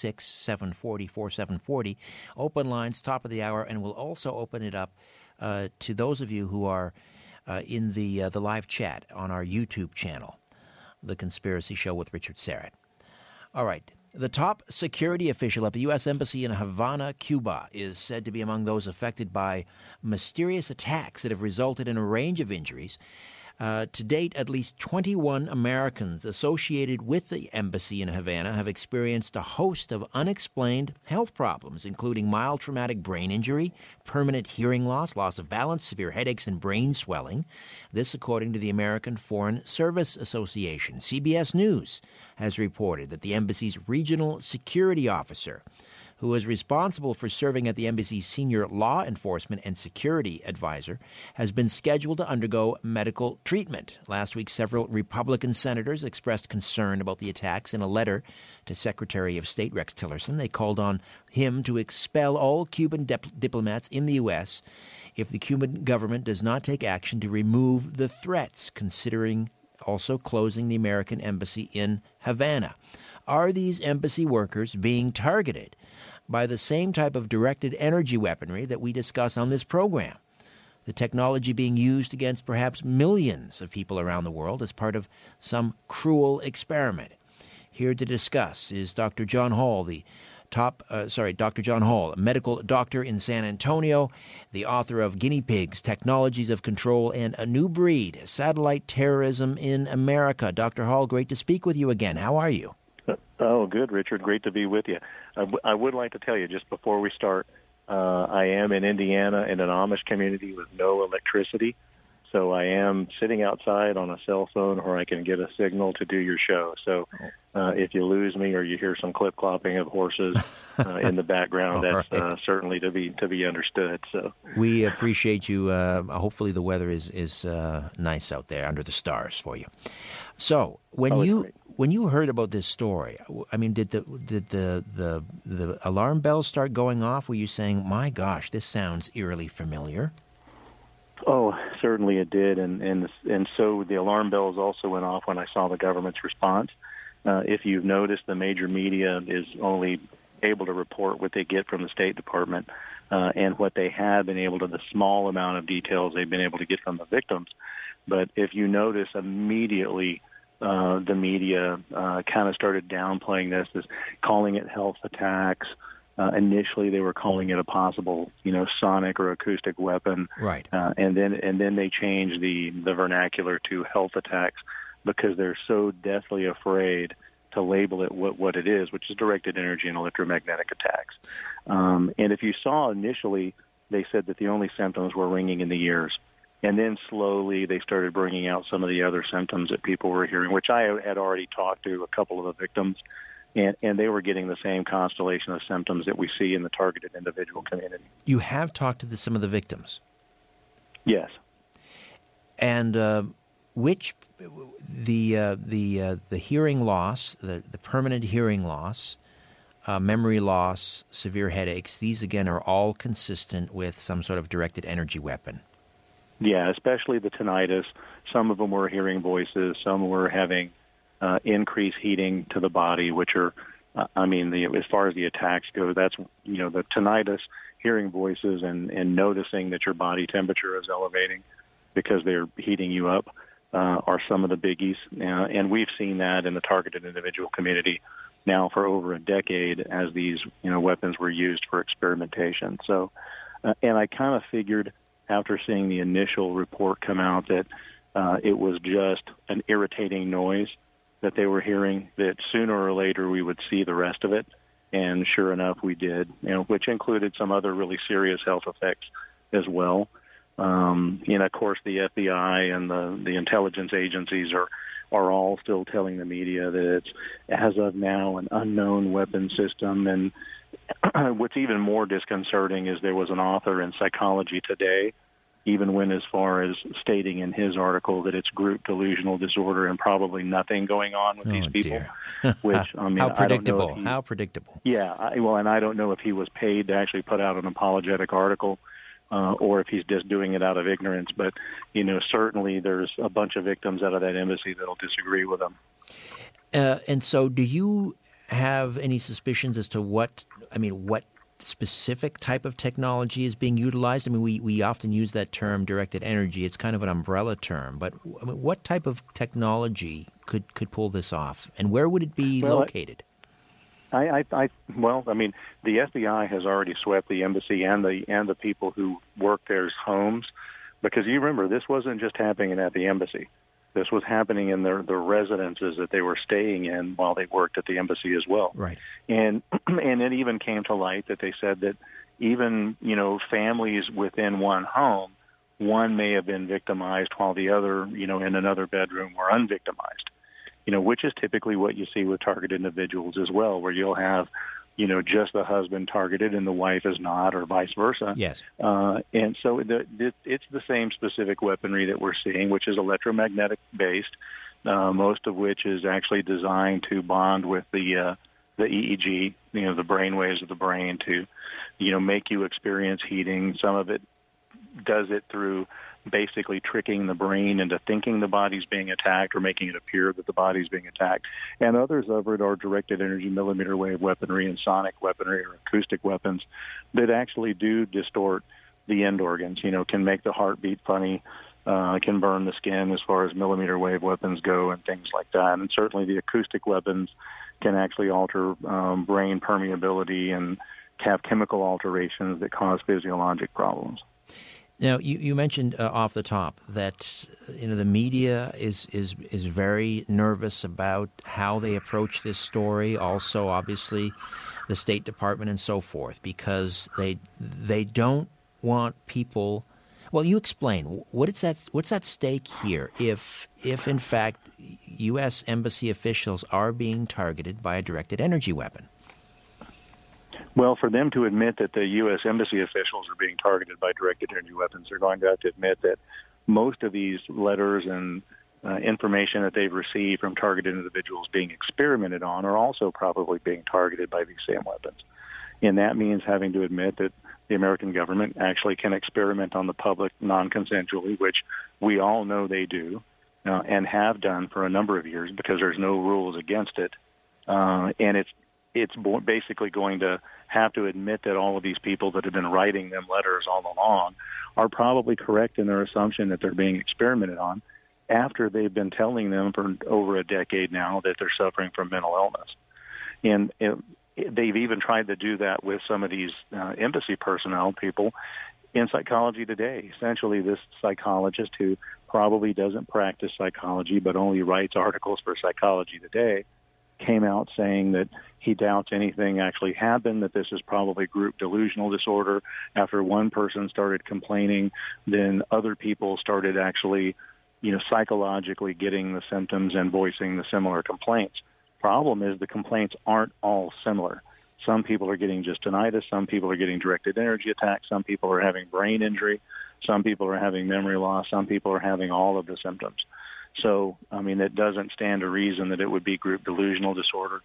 866-740-4740. Open lines, top of the hour, and we'll also open it up to those of you who are in the live chat on our YouTube channel, The Conspiracy Show with Richard Syrett. All right. The top security official at the U.S. Embassy in Havana, Cuba, is said to be among those affected by mysterious attacks that have resulted in a range of injuries. To date, at least 21 Americans associated with the embassy in Havana have experienced a host of unexplained health problems, including mild traumatic brain injury, permanent hearing loss, loss of balance, severe headaches, and brain swelling. This, according to the American Foreign Service Association. CBS News has reported that the embassy's regional security officer, who is responsible for serving at the embassy's senior law enforcement and security advisor, has been scheduled to undergo medical treatment. Last week, several Republican senators expressed concern about the attacks in a letter to Secretary of State Rex Tillerson. They called on him to expel all Cuban diplomats in the U.S. if the Cuban government does not take action to remove the threats, considering also closing the American embassy in Havana. Are these embassy workers being targeted by the same type of directed energy weaponry that we discuss on this program? The technology being used against perhaps millions of people around the world as part of some cruel experiment. Here to discuss is Dr. John Hall, Dr. John Hall, a medical doctor in San Antonio, the author of Guinea Pigs, Technologies of Control and a New Breed, Satellite Terrorism in America. Dr. Hall, great to speak with you again. How are you? Oh, good, Richard. Great to be with you. I would like to tell you, just before we start, I am in Indiana in an Amish community with no electricity, so I am sitting outside on a cell phone where I can get a signal to do your show. So if you lose me or you hear some clip-clopping of horses in the background, that's right. Certainly to be understood. So we appreciate you. Hopefully the weather is nice out there under the stars for you. So when you heard about this story, I mean, did the alarm bells start going off? Were you saying, "My gosh, this sounds eerily familiar"? Oh, certainly it did, and so the alarm bells also went off when I saw the government's response. If you've noticed, the major media is only able to report what they get from the State Department, and what they have been able to, the small amount of details they've been able to get from the victims. But if you notice, immediately the media kind of started downplaying this, as calling it health attacks. Initially, they were calling it a possible, sonic or acoustic weapon, right? And then they changed the vernacular to health attacks because they're so deathly afraid to label it what it is, which is directed energy and electromagnetic attacks. And if you saw initially, they said that the only symptoms were ringing in the ears. And then slowly they started bringing out some of the other symptoms that people were hearing, which I had already talked to a couple of the victims, and they were getting the same constellation of symptoms that we see in the targeted individual community. You have talked to some of the victims? Yes. And the hearing loss, the permanent hearing loss, memory loss, severe headaches, these again are all consistent with some sort of directed energy weapon. Yeah, especially the tinnitus. Some of them were hearing voices. Some were having increased heating to the body, which are, as far as the attacks go, that's, the tinnitus, hearing voices, and noticing that your body temperature is elevating because they're heating you up are some of the biggies. And we've seen that in the targeted individual community now for over a decade as these, weapons were used for experimentation. So, and I kind of figured, after seeing the initial report come out, that it was just an irritating noise that they were hearing, that sooner or later we would see the rest of it. And sure enough, we did, which included some other really serious health effects as well. And of course, the FBI and the intelligence agencies are all still telling the media that it's, as of now, an unknown weapon system. And what's even more disconcerting is there was an author in Psychology Today, even went as far as stating in his article that it's group delusional disorder and probably nothing going on with these people. Which, I mean, how predictable! I don't know How predictable! Yeah, and I don't know if he was paid to actually put out an apologetic article, or if he's just doing it out of ignorance. But certainly there's a bunch of victims out of that embassy that'll disagree with him. And so, do you have any suspicions as to what specific type of technology is being utilized? I mean, we often use that term directed energy. It's kind of an umbrella term, but what type of technology could pull this off, and where would it be located? The FBI has already swept the embassy and the people who work there's homes, because you remember this wasn't just happening at the embassy. This was happening in the residences that they were staying in while they worked at the embassy as well. Right. And it even came to light that they said that even, families within one home, one may have been victimized while the other, in another bedroom were unvictimized, which is typically what you see with targeted individuals as well, where you'll have, just the husband targeted and the wife is not, or vice versa. Yes. And so it's the same specific weaponry that we're seeing, which is electromagnetic based, most of which is actually designed to bond with the EEG, the brain waves of the brain to, make you experience heating. Some of it does it through basically tricking the brain into thinking the body's being attacked or making it appear that the body's being attacked. And others of it are directed energy millimeter wave weaponry and sonic weaponry or acoustic weapons that actually do distort the end organs, can make the heart beat funny, can burn the skin as far as millimeter wave weapons go and things like that. And certainly the acoustic weapons can actually alter brain permeability and have chemical alterations that cause physiologic problems. Now, you mentioned off the top that the media is very nervous about how they approach this story. Also, obviously, the State Department and so forth, because they don't want people. Well, you explain what's at stake here if in fact U.S. embassy officials are being targeted by a directed energy weapon. Well, for them to admit that the U.S. embassy officials are being targeted by directed energy weapons, they're going to have to admit that most of these letters and information that they've received from targeted individuals being experimented on are also probably being targeted by these same weapons. And that means having to admit that the American government actually can experiment on the public non-consensually, which we all know they do and have done for a number of years because there's no rules against it. And it's basically going to have to admit that all of these people that have been writing them letters all along are probably correct in their assumption that they're being experimented on after they've been telling them for over a decade now that they're suffering from mental illness. And they've even tried to do that with some of these embassy personnel people in Psychology Today. Essentially, this psychologist who probably doesn't practice psychology but only writes articles for Psychology Today came out saying that he doubts anything actually happened, that this is probably group delusional disorder. After one person started complaining, then other people started actually, psychologically getting the symptoms and voicing the similar complaints. Problem is the complaints aren't all similar. Some people are getting just tinnitus, some people are getting directed energy attacks, some people are having brain injury, some people are having memory loss, some people are having all of the symptoms. So, it doesn't stand to reason that it would be group delusional disorder.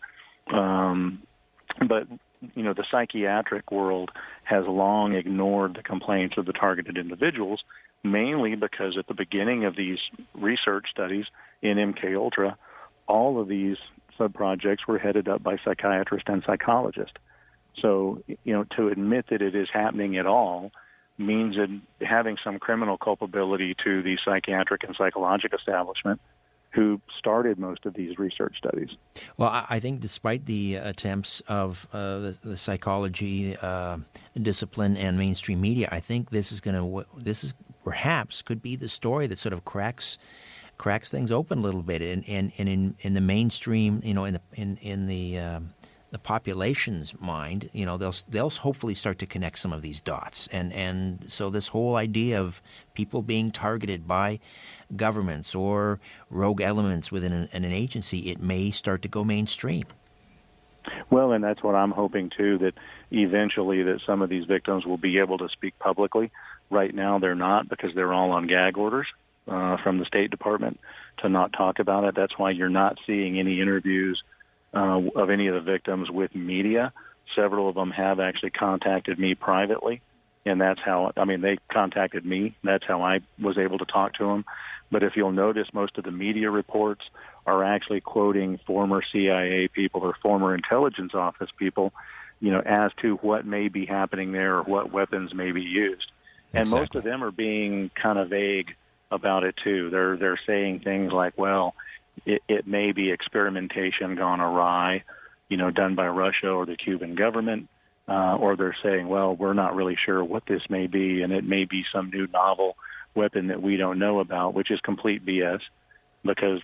But, the psychiatric world has long ignored the complaints of the targeted individuals, mainly because at the beginning of these research studies in MKUltra, all of these sub-projects were headed up by psychiatrists and psychologists. So, to admit that it is happening at all means that having some criminal culpability to the psychiatric and psychologic establishment who started most of these research studies. Well, I think despite the attempts of the psychology discipline and mainstream media, I think this is perhaps could be the story that sort of cracks cracks things open a little bit. And in the mainstream, in the the population's mind, they'll hopefully start to connect some of these dots. And so this whole idea of people being targeted by governments or rogue elements within an agency, it may start to go mainstream. Well, and that's what I'm hoping, too, that eventually that some of these victims will be able to speak publicly. Right now they're not, because they're all on gag orders from the State Department to not talk about it. That's why you're not seeing any interviews of any of the victims with media. Several of them have actually contacted me privately, and that's how, they contacted me. That's how I was able to talk to them. But if you'll notice, most of the media reports are actually quoting former CIA people or former intelligence office people, as to what may be happening there or what weapons may be used. And Exactly. most of them are being kind of vague about it, too. They're saying things like, well, it may be experimentation gone awry, done by Russia or the Cuban government, or they're saying, well, we're not really sure what this may be, and it may be some new novel weapon that we don't know about, which is complete BS, because,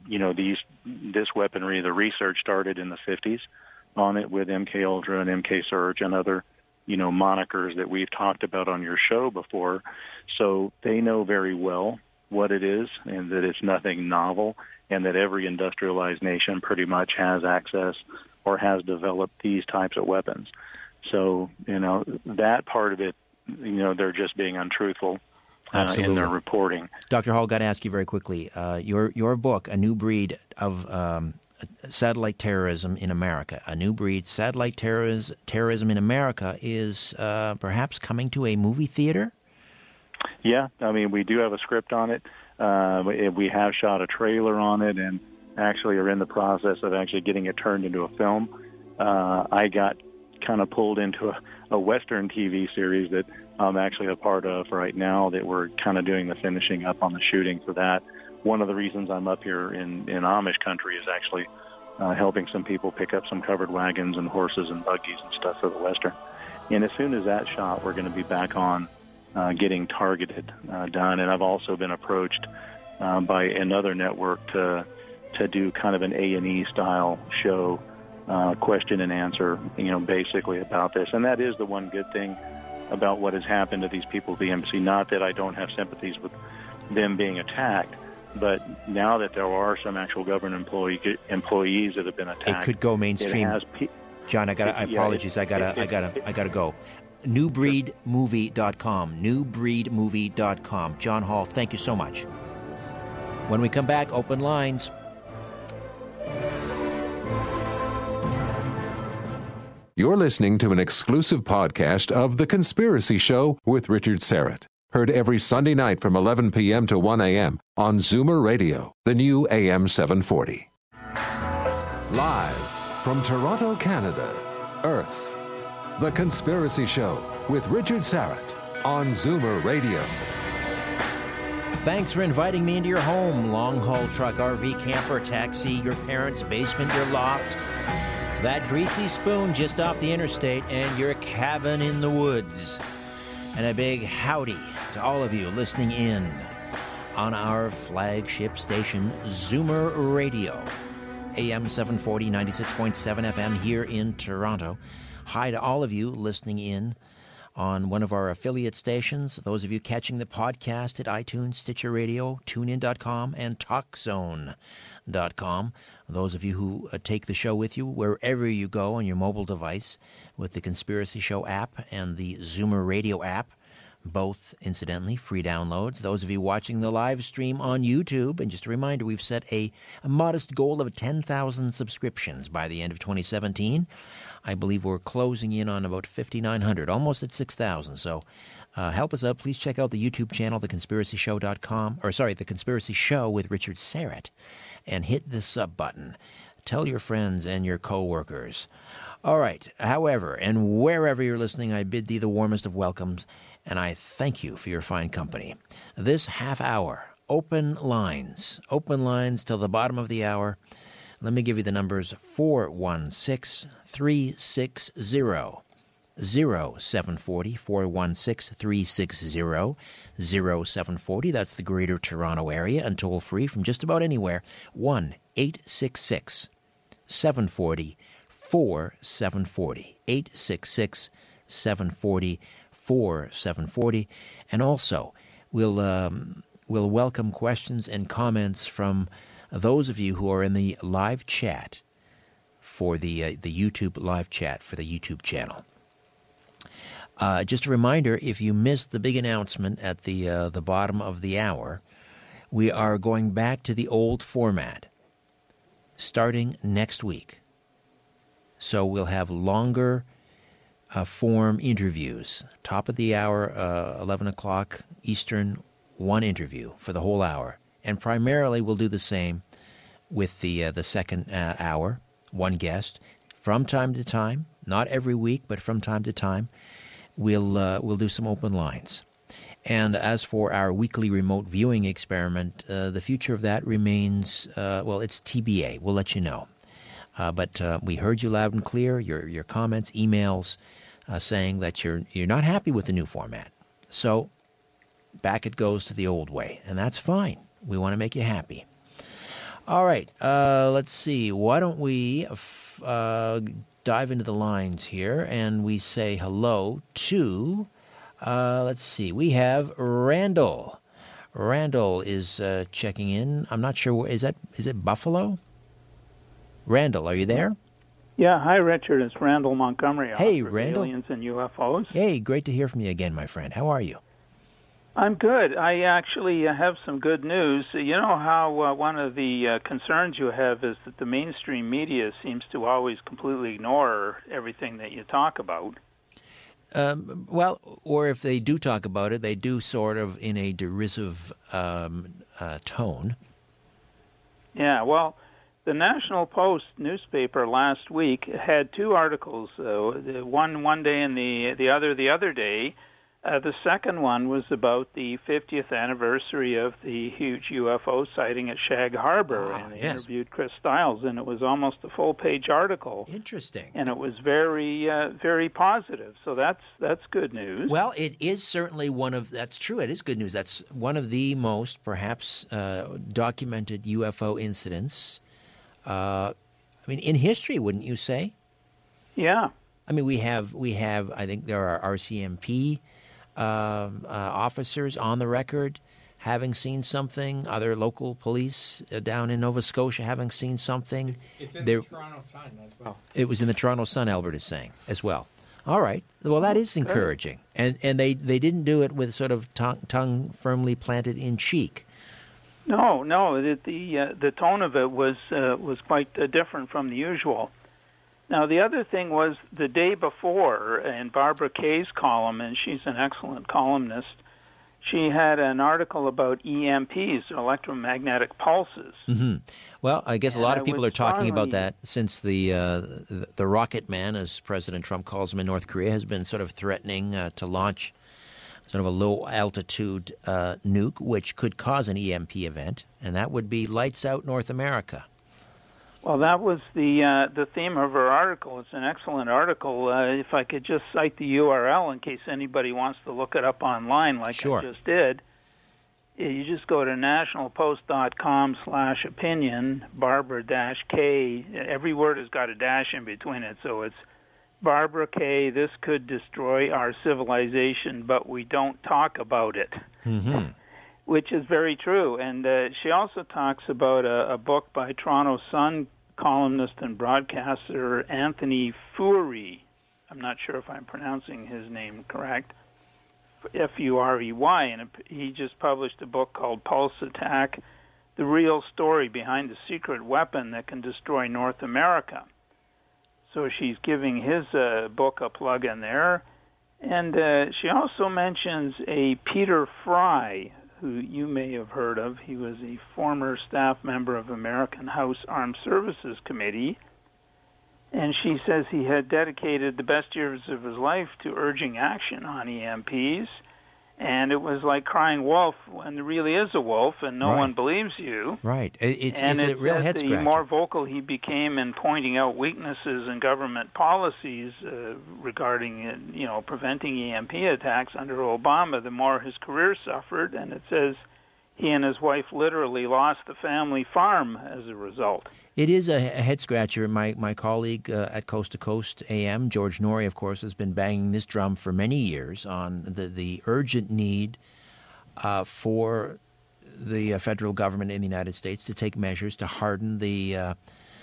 this weaponry, the research started in the 50s on it with MK Ultra and MK Surge and other, monikers that we've talked about on your show before. So they know very well what it is and that it's nothing novel, and that every industrialized nation pretty much has access or has developed these types of weapons. So, that part of it, they're just being untruthful in their reporting. Dr. Hall, got to ask you very quickly, your book, A New Breed of Satellite Terrorism in America, A New Breed, Satellite Terrorism in America, is perhaps coming to a movie theater? Yeah, we do have a script on it. We have shot a trailer on it and actually are in the process of actually getting it turned into a film. I got kind of pulled into a Western TV series that I'm actually a part of right now, that we're kind of doing the finishing up on the shooting for that. One of the reasons I'm up here in Amish country is actually helping some people pick up some covered wagons and horses and buggies and stuff for the Western. And as soon as that's shot, we're going to be back on getting Targeted done. And I've also been approached by another network to do kind of an A&E style show, question and answer, basically about this. And that is the one good thing about what has happened to these people at the embassy. Not that I don't have sympathies with them being attacked, but now that there are some actual government employees that have been attacked, it could go mainstream. John, I gotta go. Newbreedmovie.com. Newbreedmovie.com. John Hall, thank you so much. When we come back, open lines. You're listening to an exclusive podcast of The Conspiracy Show with Richard Serrett. Heard every Sunday night from 11 p.m. to 1 a.m. on Zoomer Radio, the new AM 740. Live from Toronto, Canada, Earth. The Conspiracy Show with Richard Serrett on Zoomer Radio. Thanks for inviting me into your home. Long-haul truck, RV, camper, taxi, your parents' basement, your loft, that greasy spoon just off the interstate, and your cabin in the woods. And a big howdy to all of you listening in on our flagship station, Zoomer Radio, AM 740, 96.7 FM here in Toronto. Hi to all of you listening in on one of our affiliate stations, those of you catching the podcast at iTunes, Stitcher Radio, TuneIn.com, and TalkZone.com. Those of you who take the show with you wherever you go on your mobile device with the Conspiracy Show app and the Zoomer Radio app, both, incidentally, free downloads. Those of you watching the live stream on YouTube, and just a reminder, we've set a modest goal of 10,000 subscriptions by the end of 2017. I believe we're closing in on about 5,900, almost at 6,000. So help us out. Please check out the YouTube channel, theconspiracyshow.com, The Conspiracy Show with Richard Serrett, and hit the sub button. Tell your friends and your coworkers. All right. However, and wherever you're listening, I bid thee the warmest of welcomes, and I thank you for your fine company. This half hour, open lines till the bottom of the hour. Let me give you the numbers: 416-360-0740, 416-360-0740. That's the Greater Toronto Area, and toll-free from just about anywhere, 1-866-740-4740. 866-740. 866-740-4740. And also, we'll welcome questions and comments from those of you who are in the live chat for the YouTube live chat for the YouTube channel. Just a reminder, if you missed the big announcement at the bottom of the hour, we are going back to the old format starting next week. So we'll have longer form interviews. Top of the hour, 11 o'clock Eastern, one interview for the whole hour. And primarily we'll do the same with the second hour, one guest. From time to time, not every week, but from time to time, we'll do some open lines. And as for our weekly remote viewing experiment, the future of that remains, it's TBA. We'll let you know. But we heard you loud and clear, your comments, emails, saying that you're not happy with the new format. So back it goes to the old way, and that's fine. We want to make you happy. All right, let's see. Why don't we dive into the lines here, and we say hello to... let's see. We have Randall. Randall is checking in. I'm not sure. Is it Buffalo? Randall, are you there? Yeah. Hi, Richard. It's Randall Montgomery. Hey, Randall. Aliens and UFOs. Hey, great to hear from you again, my friend. How are you? I'm good. I actually have some good news. You know how one of the concerns you have is that the mainstream media seems to always completely ignore everything that you talk about. Or if they do talk about it, they do sort of in a derisive tone. Yeah, well, the National Post newspaper last week had two articles, one day and the other day. The second one was about the 50th anniversary of the huge UFO sighting at Shag Harbor, and they interviewed Chris Stiles, and it was almost a full-page article. Interesting. And it was very, very positive. So that's good news. Well, it is certainly that's true. It is good news. That's one of the most, perhaps, documented UFO incidents. In history, wouldn't you say? Yeah. I mean, we have. I think there are RCMP officers on the record having seen something, other local police down in Nova Scotia having seen something. It's in the Toronto Sun as well. It was in the Toronto Sun, Albert is saying, as well. All right. Well, that is encouraging. And they didn't do it with sort of tongue firmly planted in cheek. No. The tone of it was quite different from the usual. Now, the other thing was the day before, in Barbara Kay's column, and she's an excellent columnist, she had an article about EMPs, electromagnetic pulses. Mm-hmm. Well, I guess a lot of people are talking about that since the rocket man, as President Trump calls him in North Korea, has been sort of threatening to launch sort of a low-altitude nuke, which could cause an EMP event, and that would be lights out North America. Well, that was the theme of her article. It's an excellent article. If I could just cite the URL in case anybody wants to look it up online like Sure. I just did. You just go to nationalpost.com/opinion, Barbara-K. Every word has got a dash in between it, so it's Barbara K. This could destroy our civilization, but we don't talk about it. Mm-hmm. Which is very true. And she also talks about a book by Toronto Sun columnist and broadcaster Anthony Furey. I'm not sure if I'm pronouncing his name correct. Furey. And he just published a book called Pulse Attack, The Real Story Behind the Secret Weapon That Can Destroy North America. So she's giving his book a plug in there. And she also mentions a Peter Fry, who you may have heard of. He was a former staff member of American House Armed Services Committee, and she says he had dedicated the best years of his life to urging action on EMPs, and it was like crying wolf when there really is a wolf and no one believes you. Right. It's a real head-scratcher. The more vocal he became in pointing out weaknesses in government policies regarding, preventing EMP attacks under Obama, the more his career suffered. And it says he and his wife literally lost the family farm as a result. It is a head-scratcher. My colleague at Coast to Coast AM, George Norrie, of course, has been banging this drum for many years on the urgent need for the federal government in the United States to take measures to harden the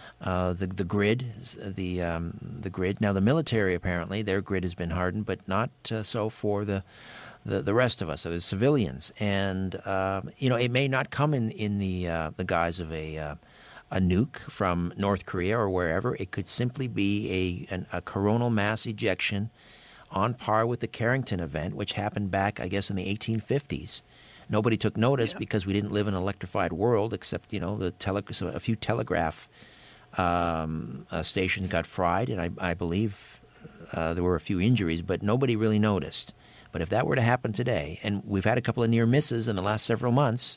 grid. The grid. Now, the military, apparently, their grid has been hardened, but not so for the rest of us, the civilians. And it may not come in the guise of a nuke from North Korea or wherever. It could simply be a coronal mass ejection on par with the Carrington event, which happened back, I guess, in the 1850s. Nobody took notice because we didn't live in an electrified world, except a few telegraph stations got fried, and I believe there were a few injuries, but nobody really noticed. But if that were to happen today, and we've had a couple of near misses in the last several months,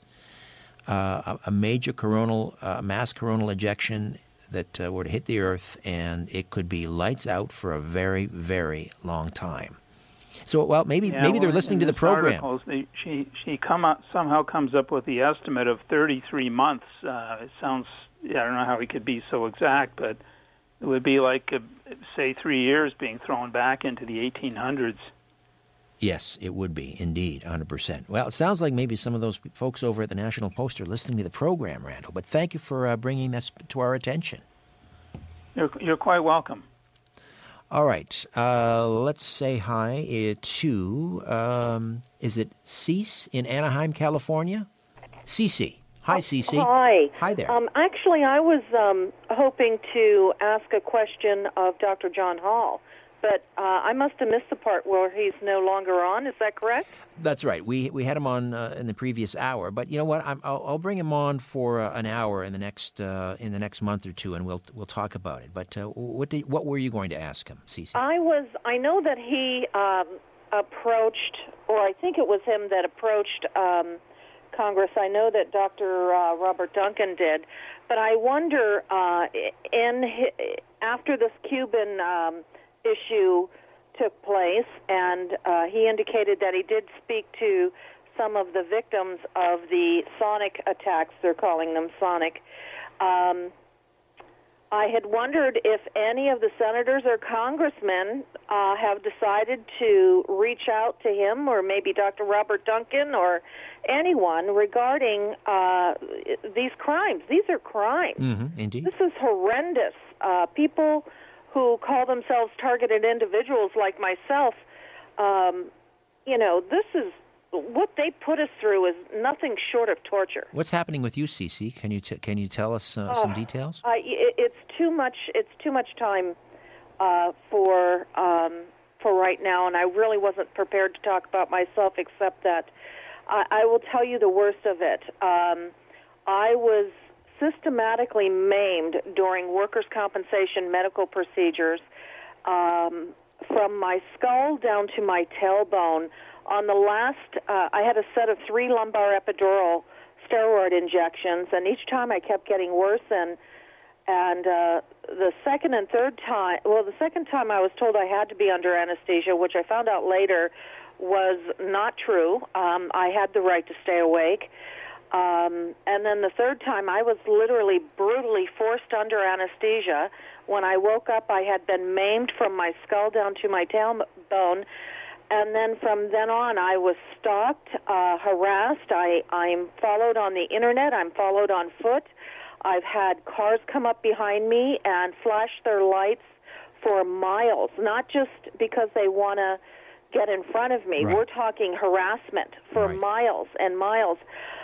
a major mass coronal ejection that were to hit the Earth, and it could be lights out for a very, very long time. So, well, maybe they're listening to the program. Articles, she somehow comes up with the estimate of 33 months. It sounds, I don't know how he could be so exact, but it would be like, say, 3 years being thrown back into the 1800s. Yes, it would be, indeed, 100%. Well, it sounds like maybe some of those folks over at the National Post are listening to the program, Randall, but thank you for bringing this to our attention. You're quite welcome. All right, let's say hi to, is it Cece in Anaheim, California? Cece. Hi, Cece. Hi. Hi there. Actually, I was hoping to ask a question of Dr. John Hall, but I must have missed the part where he's no longer on. Is that correct? That's right. We had him on in the previous hour, but you know what? I'll bring him on for an hour in the next month or two, and we'll talk about it. But what were you going to ask him, Cece? I know that he approached, or I think it was him that approached Congress. I know that Dr. Robert Duncan did, but I wonder after this Cuban issue took place, and he indicated that he did speak to some of the victims of the sonic attacks. They're calling them sonic. I had wondered if any of the senators or congressmen have decided to reach out to him, or maybe Dr. Robert Duncan, or anyone regarding these crimes. These are crimes. Mm-hmm, indeed. This is horrendous. People who call themselves targeted individuals like myself, this is what they put us through is nothing short of torture. What's happening with you, Cece? Can you tell us some details? It's too much. It's too much time for right now, and I really wasn't prepared to talk about myself, except that I will tell you the worst of it. I was systematically maimed during workers' compensation medical procedures from my skull down to my tailbone. On the last, I had a set of 3 lumbar epidural steroid injections, and each time I kept getting worse. And the second and third time, the second time I was told I had to be under anesthesia, which I found out later was not true. I had the right to stay awake. And then the third time, I was literally brutally forced under anesthesia. When I woke up, I had been maimed from my skull down to my tailbone. And then from then on, I was stalked, harassed. I'm followed on the Internet. I'm followed on foot. I've had cars come up behind me and flash their lights for miles, not just because they want to get in front of me. Right. We're talking harassment for miles and miles.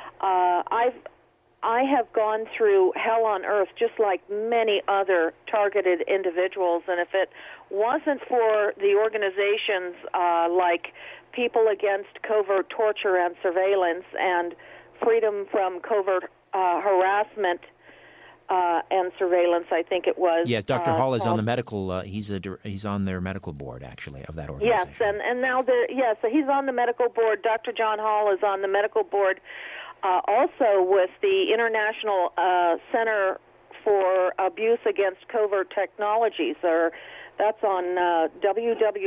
I have gone through hell on earth just like many other targeted individuals, and if it wasn't for the organizations like People Against Covert Torture and Surveillance and Freedom from Covert Harassment and Surveillance, I think it was. Yes, Dr. Hall is on the medical. He's on their medical board, actually, of that organization. Yes, and now so he's on the medical board. Dr. John Hall is on the medical board. Also with the International Center for Abuse Against Covert Technologies, that's on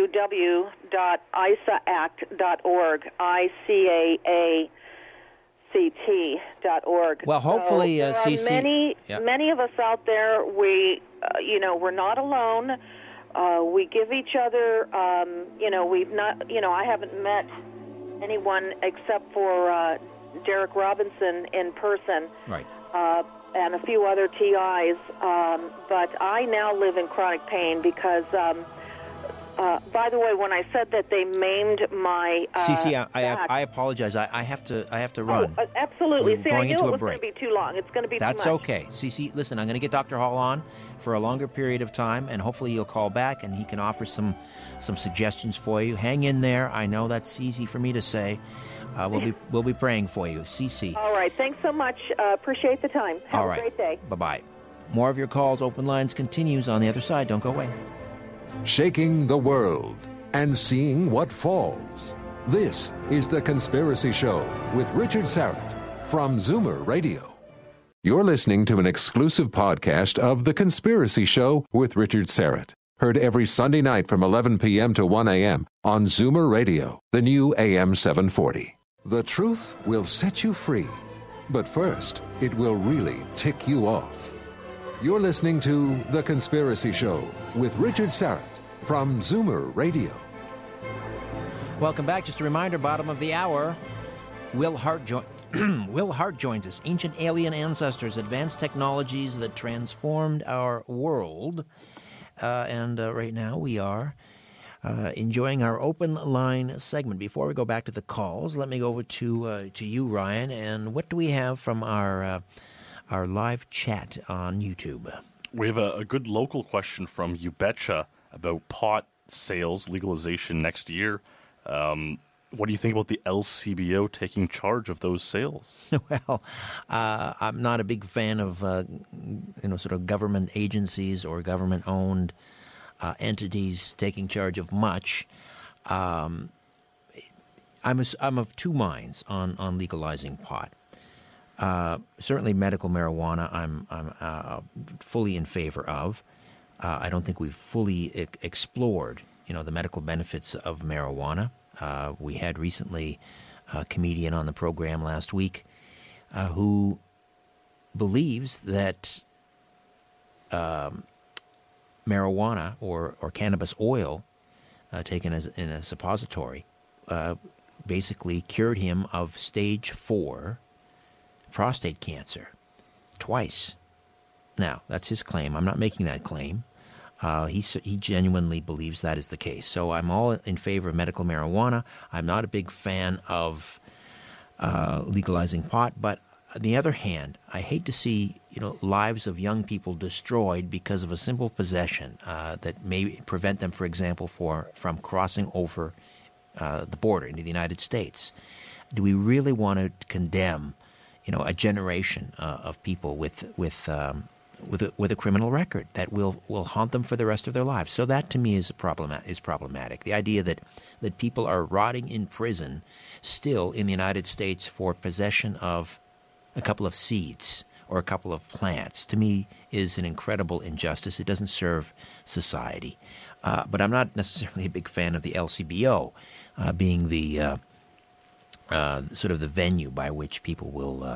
www.icaact.org, ICAACT. CT.org. Well, hopefully, so there CC. are many of us out there. We're not alone. We give each other. We've not. I haven't met anyone except for Derek Robinson in person. Right. And a few other TIs. But I now live in chronic pain because. By the way, when I said that they maimed my CC, back, I apologize. I have to run. Oh, absolutely. We're See, going I knew into it a was break. going to be too long. It's going to be That's too much. okay. CC, listen, I'm going to get Dr. Hall on for a longer period of time, and hopefully you'll call back and he can offer some suggestions for you. Hang in there. I know that's easy for me to say. We'll be praying for you. CC. All right. Thanks so much. Appreciate the time. Have a great day. Bye-bye. More of your calls. Open Lines continues on the other side. Don't go away. Shaking the world and seeing what falls. This is The Conspiracy Show with Richard Syrett from Zoomer Radio. You're listening to an exclusive podcast of The Conspiracy Show with Richard Syrett. Heard every Sunday night from 11 p.m. to 1 a.m. on Zoomer Radio, the new AM 740. The truth will set you free, but first, it will really tick you off. You're listening to The Conspiracy Show with Richard Syrett from Zoomer Radio. Welcome back. Just a reminder, bottom of the hour, Will Hart joins us. Ancient alien ancestors, advanced technologies that transformed our world. And right now we are enjoying our open line segment. Before we go back to the calls, let me go over to you, Ryan. And what do we have from our live chat on YouTube? We have a good local question from You Betcha about pot sales legalization next year. What do you think about the LCBO taking charge of those sales? Well, I'm not a big fan of sort of government agencies or government-owned entities taking charge of much. I'm of two minds on legalizing pot. Certainly, medical marijuana, I'm fully in favor of. I don't think we've fully explored, the medical benefits of marijuana. We had recently a comedian on the program last week who believes that marijuana or cannabis oil taken in a suppository basically cured him of stage 4 prostate cancer twice. Now, that's his claim. I'm not making that claim. He genuinely believes that is the case. So I'm all in favor of medical marijuana. I'm not a big fan of legalizing pot. But on the other hand, I hate to see lives of young people destroyed because of a simple possession that may prevent them, for example, from crossing over the border into the United States. Do we really want to condemn, a generation of people with a criminal record that will haunt them for the rest of their lives? So that to me is problematic. The idea that people are rotting in prison still in the United States for possession of a couple of seeds or a couple of plants, to me, is an incredible injustice. It doesn't serve society. But I'm not necessarily a big fan of the LCBO being the sort of the venue by which people will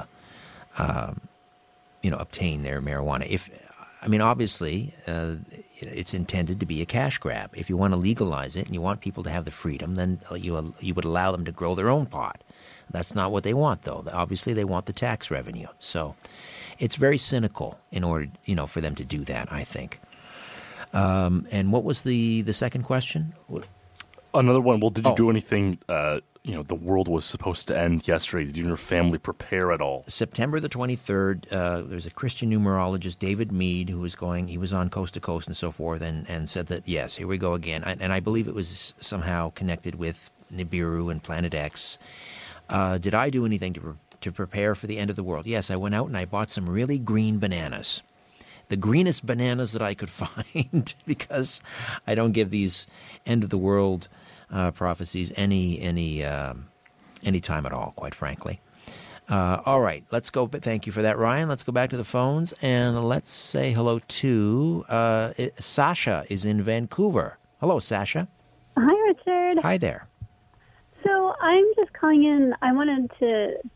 obtain their marijuana. Obviously, it's intended to be a cash grab. If you want to legalize it and you want people to have the freedom, then you would allow them to grow their own pot. That's not what they want, though. Obviously, they want the tax revenue. So it's very cynical in order, for them to do that, I think. And what was the second question? Another one. Well, did you do anything? The world was supposed to end yesterday. Did you and your family prepare at all? September the 23rd, there's a Christian numerologist, David Mead, he was on Coast to Coast and so forth, and said that, yes, here we go again. And I believe it was somehow connected with Nibiru and Planet X. Did I do anything to prepare for the end of the world? Yes, I went out and I bought some really green bananas. The greenest bananas that I could find, because I don't give these end of the world prophecies any time at all, quite frankly. All right, let's go. Thank you for that, Ryan. Let's go back to the phones and let's say hello to Sasha is in Vancouver. Hello, Sasha. Hi, Richard. Hi there. So I'm just calling in. I wanted to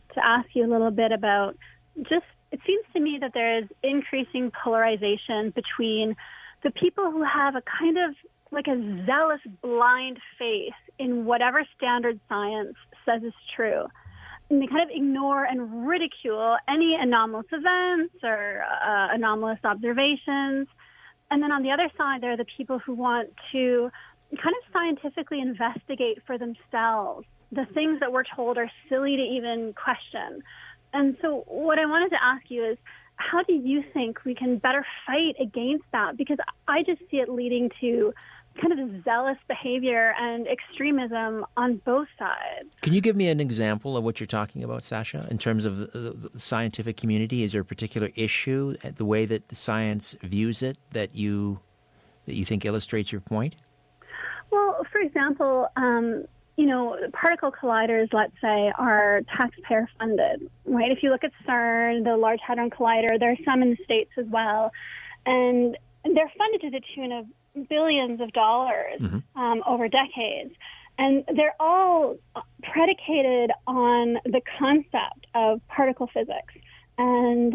to ask you a little bit about just, it seems to me that there is increasing polarization between the people who have a kind of like a zealous blind faith in whatever standard science says is true. And they kind of ignore and ridicule any anomalous events or anomalous observations. And then on the other side, there are the people who want to kind of scientifically investigate for themselves the things that we're told are silly to even question. And so what I wanted to ask you is, how do you think we can better fight against that? Because I just see it leading to kind of zealous behavior and extremism on both sides. Can you give me an example of what you're talking about, Sasha, in terms of the scientific community? Is there a particular issue, the way that the science views it, that you think illustrates your point? Well, for example, particle colliders, let's say, are taxpayer funded, right? If you look at CERN, the Large Hadron Collider, there are some in the States as well, and they're funded to the tune of billions of dollars over decades. And they're all predicated on the concept of particle physics and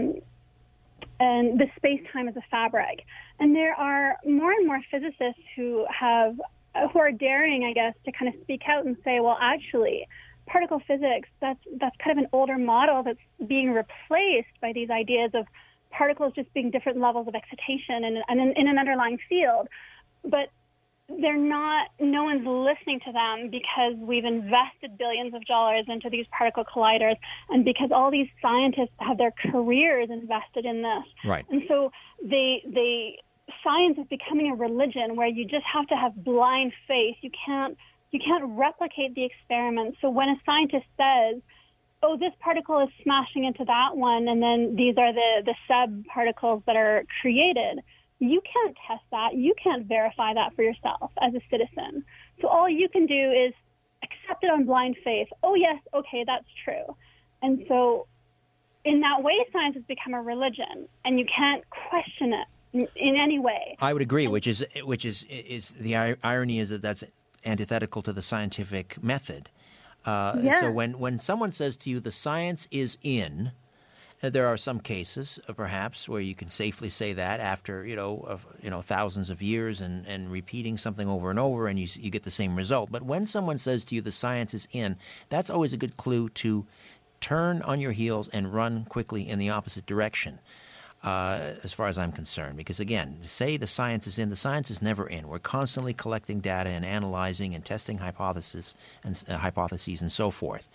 the space-time as a fabric. And there are more and more physicists who are daring, I guess, to kind of speak out and say, well, actually, particle physics, that's kind of an older model that's being replaced by these ideas of particles just being different levels of excitation in an underlying field. But no one's listening to them because we've invested billions of dollars into these particle colliders and because all these scientists have their careers invested in this. Right. And so science is becoming a religion where you just have to have blind faith. You can't replicate the experiment. So when a scientist says, oh, this particle is smashing into that one, and then these are the sub-particles that are created, you can't test that. You can't verify that for yourself as a citizen. So all you can do is accept it on blind faith. Oh, yes, okay, that's true. And so in that way, science has become a religion, and you can't question it in any way. I would agree, which is the irony is that that's antithetical to the scientific method. So when someone says to you the science is in, there are some cases perhaps where you can safely say that after thousands of years and repeating something over and over, and you get the same result. But when someone says to you the science is in, that's always a good clue to turn on your heels and run quickly in the opposite direction. As far as I'm concerned, because again, say the science is in, the science is never in. We're constantly collecting data and analyzing and testing hypotheses and so forth.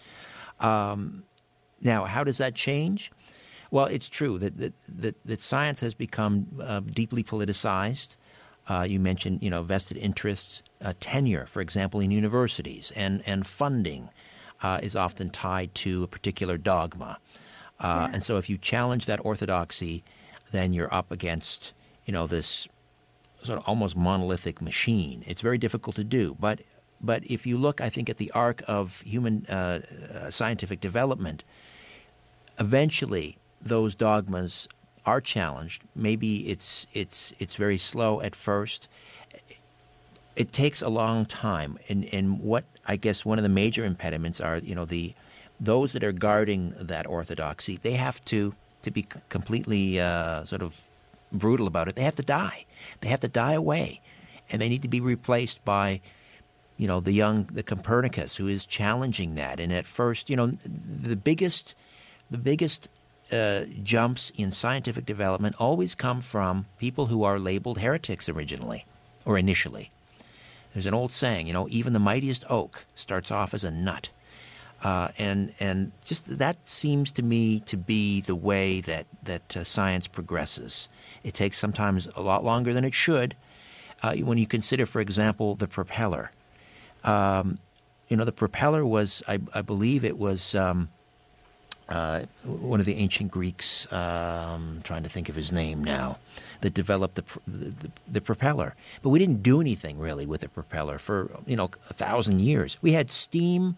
Now, how does that change? Well, it's true that science has become deeply politicized. You mentioned, vested interests, tenure, for example, in universities, and funding is often tied to a particular dogma. And so if you challenge that orthodoxy, then you're up against, this sort of almost monolithic machine. It's very difficult to do. But if you look, I think, at the arc of human scientific development, eventually those dogmas are challenged. Maybe it's very slow at first. It takes a long time. And what I guess one of the major impediments are, those that are guarding that orthodoxy, they have to be completely sort of brutal about it. They have to die. They have to die away. And they need to be replaced by, the Copernicus who is challenging that. And at first, the biggest jumps in scientific development always come from people who are labeled heretics originally or initially. There's an old saying, even the mightiest oak starts off as a nut. And just that seems to me to be the way that science progresses. It takes sometimes a lot longer than it should. When you consider, for example, the propeller. The propeller was, I believe it was one of the ancient Greeks, trying to think of his name now, that developed the propeller. But we didn't do anything really with the propeller for 1,000 years. We had steam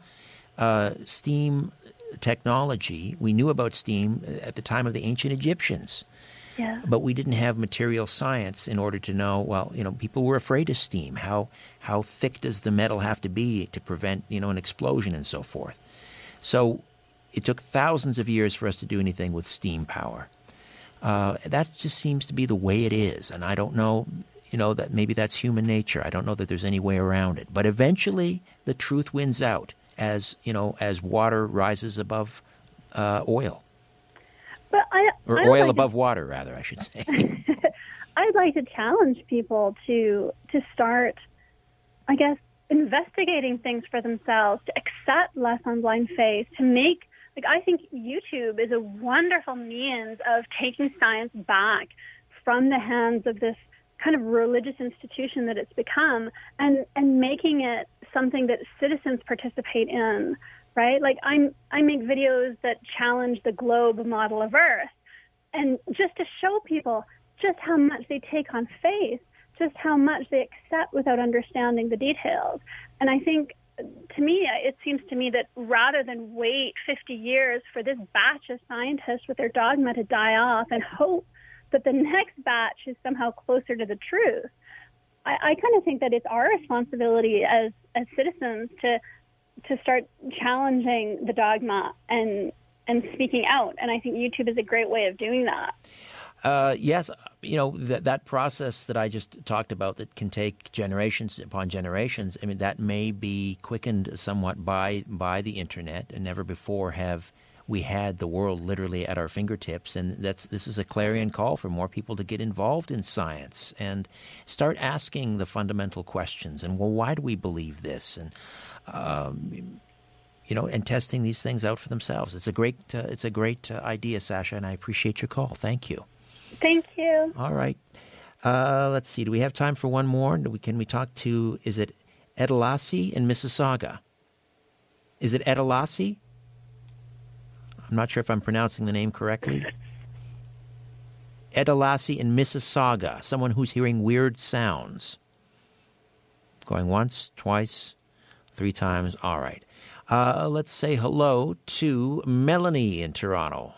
technology. We knew about steam at the time of the ancient Egyptians. Yeah. But we didn't have material science in order to know, people were afraid of steam. How thick does the metal have to be to prevent, an explosion and so forth. So it took thousands of years for us to do anything with steam power. That just seems to be the way it is, and I don't know, that maybe that's human nature. I don't know that there's any way around it. But eventually, the truth wins out as water rises above oil. But oil above water, rather, I should say. I'd like to challenge people to start, I guess, investigating things for themselves, to accept less on blind faith, to make, I think YouTube is a wonderful means of taking science back from the hands of this kind of religious institution that it's become and making it something that citizens participate in, right? I make videos that challenge the globe model of Earth, and just to show people just how much they take on faith, just how much they accept without understanding the details. And I think, to me, it seems to me that rather than wait 50 years for this batch of scientists with their dogma to die off and hope that the next batch is somehow closer to the truth, I kind of think that it's our responsibility as citizens to start challenging the dogma and speaking out. And I think YouTube is a great way of doing that. Yes, that process that I just talked about that can take generations upon generations, I mean, that may be quickened somewhat by the Internet, and never before have we had the world literally at our fingertips. And this is a clarion call for more people to get involved in science and start asking the fundamental questions. And, well, why do we believe this? And and testing these things out for themselves. It's a great idea, Sasha, and I appreciate your call. Thank you. Thank you. All right. Let's see. Do we have time for one more? Can we talk to, is it Edilasi in Mississauga? Is it Edilasi? I'm not sure if I'm pronouncing the name correctly. Edilasi in Mississauga, someone who's hearing weird sounds. Going once, twice, 3 times. All right. Let's say hello to Melanie in Toronto.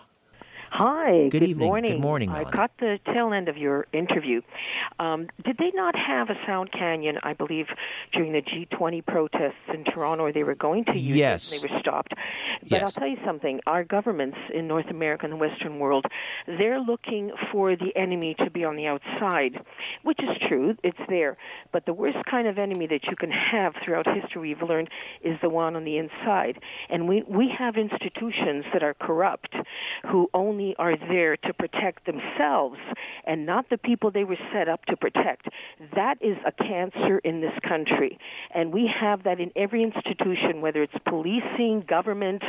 Hi. Good evening. Morning. Good morning, Melanie. I caught the tail end of your interview. Did they not have a sound canyon, I believe, during the G20 protests in Toronto, or they were going to use yes. it and they were stopped? But yes. I'll tell you something. Our governments in North America and the Western world, they're looking for the enemy to be on the outside, which is true. It's there. But the worst kind of enemy that you can have throughout history, we've learned, is the one on the inside. And we have institutions that are corrupt who only are there to protect themselves and not the people they were set up to protect. That is a cancer in this country. And we have that in every institution, whether it's policing, government,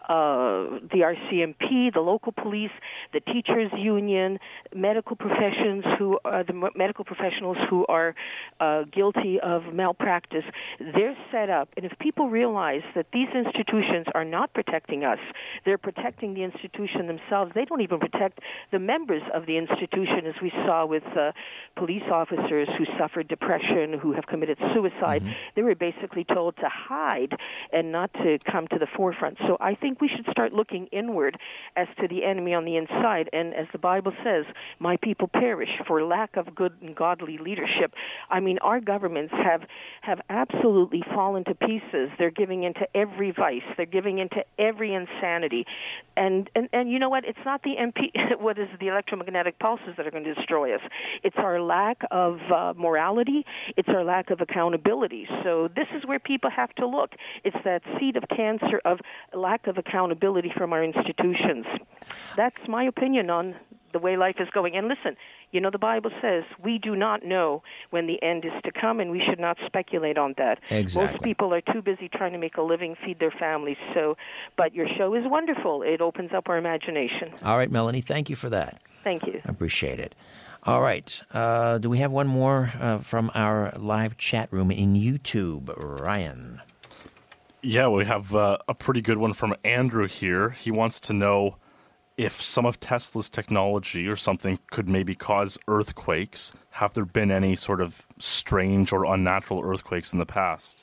the RCMP, the local police, the teachers union, medical professions the medical professionals who are guilty of malpractice. They're set up. And if people realize that these institutions are not protecting us, they're protecting the institution themselves. They don't even protect the members of the institution, as we saw with police officers who suffered depression, who have committed suicide. Mm-hmm. They were basically told to hide and not to come to the forefront. So I think we should start looking inward as to the enemy on the inside. And as the Bible says, my people perish for lack of good and godly leadership. I mean, our governments have absolutely fallen to pieces. They're giving into every vice. They're giving into every insanity. And you know what? It's not the the electromagnetic pulses that are going to destroy us. It's our lack of morality. It's our lack of accountability. So this is where people have to look. It's that seed of cancer of lack of accountability from our institutions. That's my opinion on the way life is going. And listen, the Bible says we do not know when the end is to come, and we should not speculate on that. Exactly. Most people are too busy trying to make a living, feed their families. But your show is wonderful. It opens up our imagination. All right, Melanie, thank you for that. Thank you. I appreciate it. All right. Do we have one more from our live chat room in YouTube? Ryan. Yeah, we have a pretty good one from Andrew here. He wants to know if some of Tesla's technology or something could maybe cause earthquakes. Have there been any sort of strange or unnatural earthquakes in the past?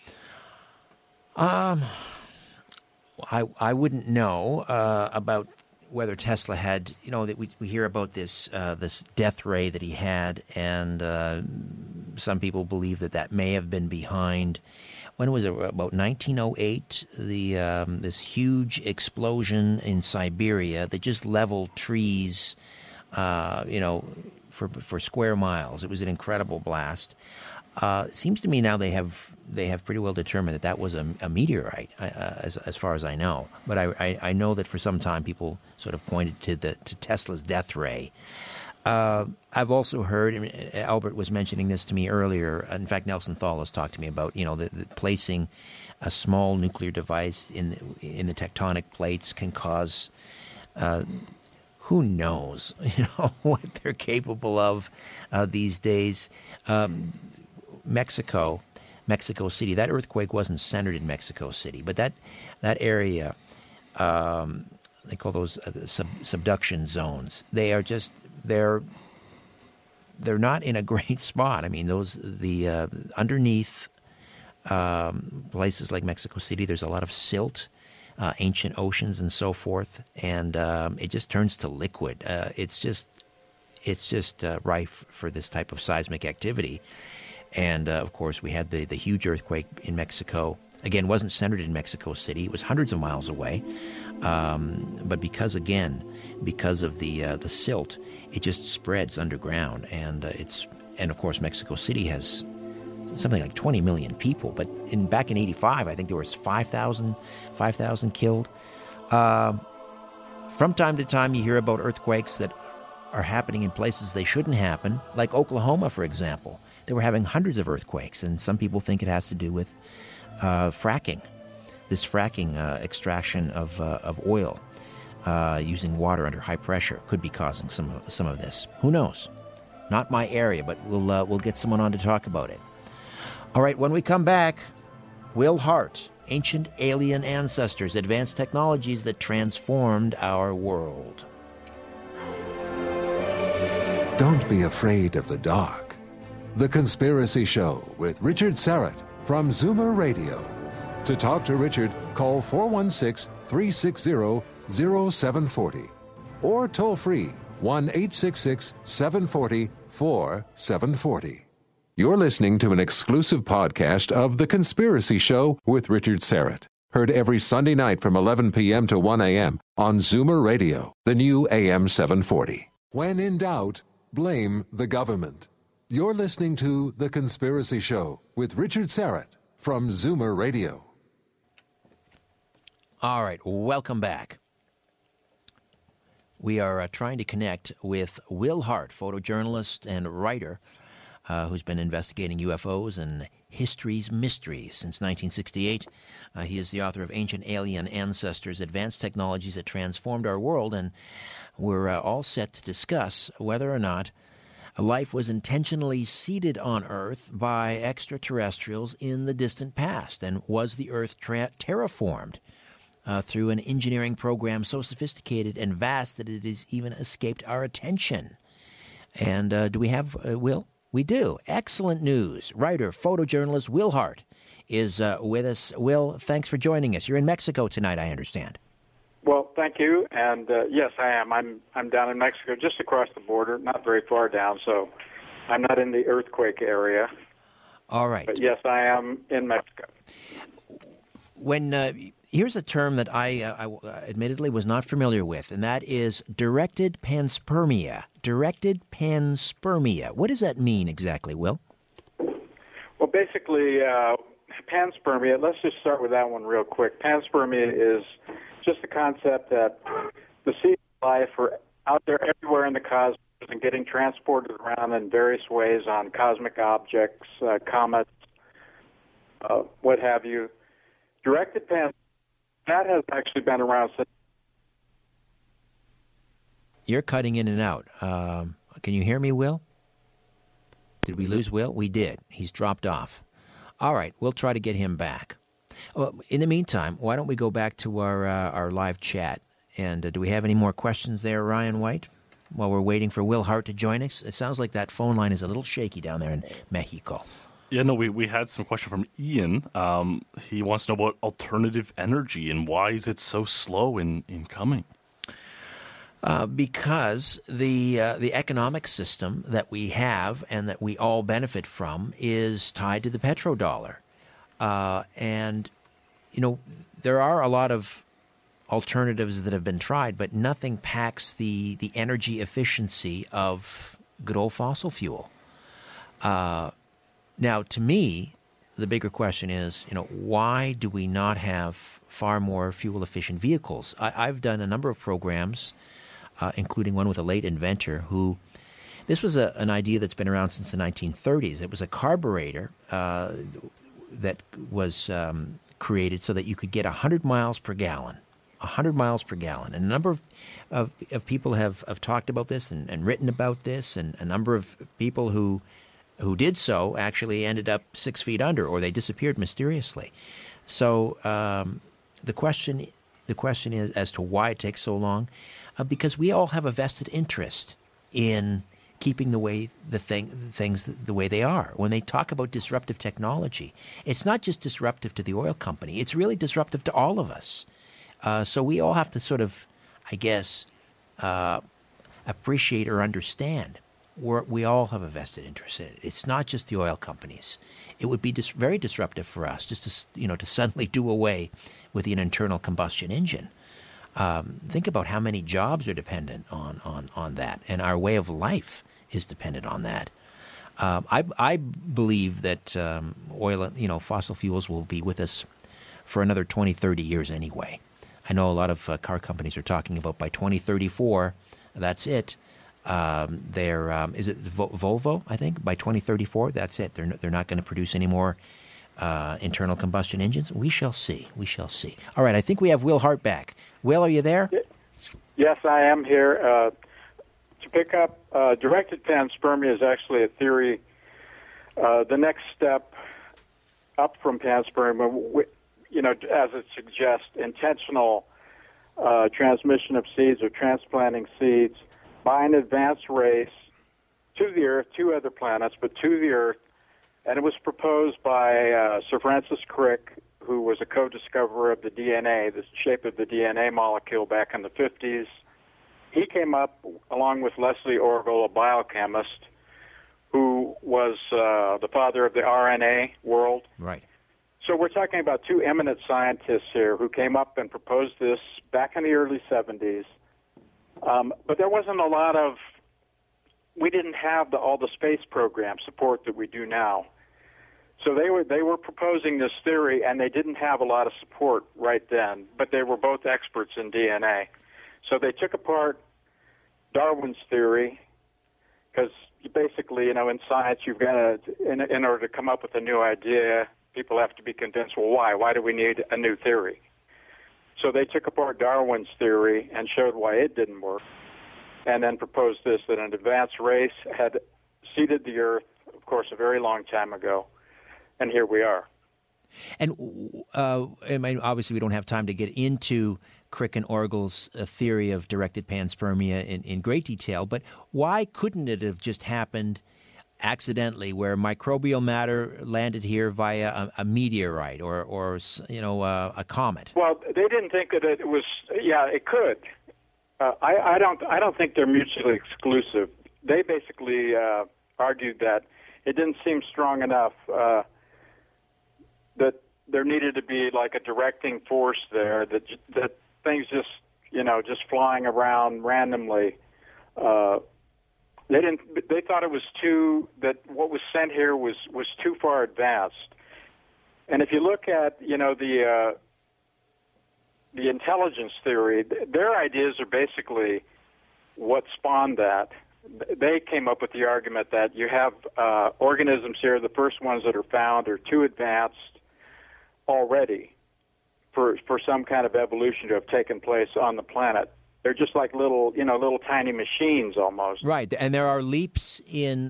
I wouldn't know about whether Tesla had, that we hear about this death ray that he had, and some people believe that may have been behind when was it? About 1908, this huge explosion in Siberia that just leveled trees, for square miles. It was an incredible blast. It seems to me now they have pretty well determined that was a meteorite, as far as I know. But I know that for some time people sort of pointed to Tesla's death ray. I've also heard, Albert was mentioning this to me earlier. In fact, Nelson Thalos talked to me about the placing a small nuclear device in the tectonic plates can cause. Who knows, what they're capable of these days. Mexico City. That earthquake wasn't centered in Mexico City, but that area, they call those subduction zones. They are just they're not in a great spot. I mean, underneath places like Mexico City, there's a lot of silt, ancient oceans, and so forth, and it just turns to liquid. It's just rife for this type of seismic activity. And, of course, we had the huge earthquake in Mexico. Again, wasn't centered in Mexico City. It was hundreds of miles away. But because of the silt, it just spreads underground. And of course, Mexico City has something like 20 million people. But back in 85, I think there was 5,000 killed. From time to time, you hear about earthquakes that are happening in places they shouldn't happen, like Oklahoma, for example. They were having hundreds of earthquakes, and some people think it has to do with fracking. This fracking extraction of oil using water under high pressure could be causing some of this. Who knows? Not my area, but we'll get someone on to talk about it. All right, when we come back, Will Hart, Ancient Alien Ancestors, Advanced Technologies that Transformed Our World. Don't be afraid of the dark. The Conspiracy Show with Richard Syrett from Zoomer Radio. To talk to Richard, call 416-360-0740 or toll free 1-866-740-4740. You're listening to an exclusive podcast of The Conspiracy Show with Richard Syrett. Heard every Sunday night from 11 p.m. to 1 a.m. on Zoomer Radio, the new AM 740. When in doubt, blame the government. You're listening to The Conspiracy Show with Richard Syrett from Zoomer Radio. All right, welcome back. We are trying to connect with Will Hart, photojournalist and writer who's been investigating UFOs and history's mysteries since 1968. He is the author of Ancient Alien Ancestors, Advanced Technologies that Transformed Our World, and we're all set to discuss whether or not life was intentionally seeded on Earth by extraterrestrials in the distant past, and was the Earth terraformed through an engineering program so sophisticated and vast that it has even escaped our attention. And do we have Will? We do. Excellent news. Writer, photojournalist Will Hart is with us. Will, thanks for joining us. You're in Mexico tonight, I understand. Well, thank you. And yes, I am. I'm down in Mexico, just across the border, not very far down, so I'm not in the earthquake area. All right. But yes, I am in Mexico. When here's a term that I admittedly was not familiar with, and that is directed panspermia. Directed panspermia. What does that mean exactly, Will? Well, basically, panspermia, let's just start with that one real quick. Panspermia is just the concept that the seeds of life are out there everywhere in the cosmos and getting transported around in various ways on cosmic objects, comets, what have you. Directed panspermia, that has actually been around since. You're cutting in and out. Can you hear me, Will? Did we lose Will? We did. He's dropped off. All right, we'll try to get him back. Well, in the meantime, why don't we go back to our live chat? And do we have any more questions there, Ryan White, while we're waiting for Will Hart to join us? It sounds like that phone line is a little shaky down there in Mexico. Yeah, no, we had some question from Ian. He wants to know about alternative energy and why is it so slow in coming? Because the economic system that we have and that we all benefit from is tied to the petrodollar. And, there are a lot of alternatives that have been tried, but nothing packs the energy efficiency of good old fossil fuel. Now, to me, the bigger question is, why do we not have far more fuel-efficient vehicles? I've done a number of programs, including one with a late inventor who, this was an idea that's been around since the 1930s. It was a carburetor that was created so that you could get 100 miles per gallon. 100 miles per gallon. And a number of people have talked about this and written about this, and a number of people who did so actually ended up 6 feet under, or they disappeared mysteriously. So the question is as to why it takes so long, because we all have a vested interest in keeping things the way they are. When they talk about disruptive technology, it's not just disruptive to the oil company; it's really disruptive to all of us. So we all have to sort of, I guess, appreciate or understand. We all have a vested interest in it. It's not just the oil companies. It would be very disruptive for us just to suddenly do away with an internal combustion engine. Think about how many jobs are dependent on that, and our way of life is dependent on that. I believe that fossil fuels will be with us for another 20, 30 years anyway. I know a lot of car companies are talking about by 2034, that's it. Is it Volvo, I think? By 2034, that's it. They're not going to produce any more internal combustion engines. We shall see. We shall see. All right, I think we have Will Hart back. Will, are you there? Yes, I am here. To pick up, directed panspermia is actually a theory. The next step up from panspermia, as it suggests, intentional transmission of seeds or transplanting seeds by an advanced race to the Earth, to other planets, but to the Earth. And it was proposed by Sir Francis Crick, who was a co-discoverer of the DNA, the shape of the DNA molecule back in the 50s. He came up, along with Leslie Orgel, a biochemist, who was the father of the RNA world. Right. So we're talking about two eminent scientists here who came up and proposed this back in the early 70s. But there wasn't a lot of, we didn't have all the space program support that we do now. So they were proposing this theory, and they didn't have a lot of support right then, but they were both experts in DNA. So they took apart Darwin's theory, because basically, in science, you've got to, in order to come up with a new idea, people have to be convinced, well, why? Why do we need a new theory? So they took apart Darwin's theory and showed why it didn't work, and then proposed this, that an advanced race had seeded the Earth, of course, a very long time ago, and here we are. And obviously we don't have time to get into Crick and Orgel's theory of directed panspermia in great detail, but why couldn't it have just happened accidentally, where microbial matter landed here via a meteorite or a comet? Well, they didn't think that it was. Yeah, it could. I don't think they're mutually exclusive. They basically argued that it didn't seem strong enough that there needed to be like a directing force there, that things just flying around randomly. They thought it was that what was sent here was too far advanced. And if you look at the intelligence theory, their ideas are basically what spawned that. They came up with the argument that you have organisms here, the first ones that are found are too advanced already for some kind of evolution to have taken place on the planet. They're just like little tiny machines almost. Right, and there are leaps in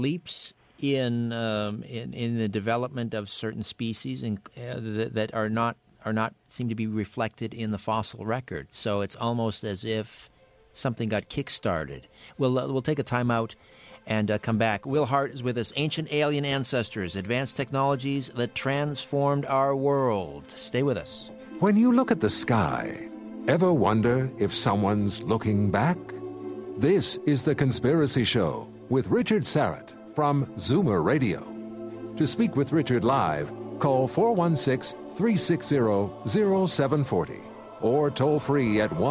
the development of certain species that are not seem to be reflected in the fossil record. So it's almost as if something got kick-started. We'll take a time out and come back. Will Hart is with us. Ancient Alien Ancestors, Advanced Technologies That Transformed Our World. Stay with us. When you look at the sky, ever wonder if someone's looking back? This is The Conspiracy Show with Richard Syrett from Zoomer Radio. To speak with Richard live, Call 416-360-0740 or toll free at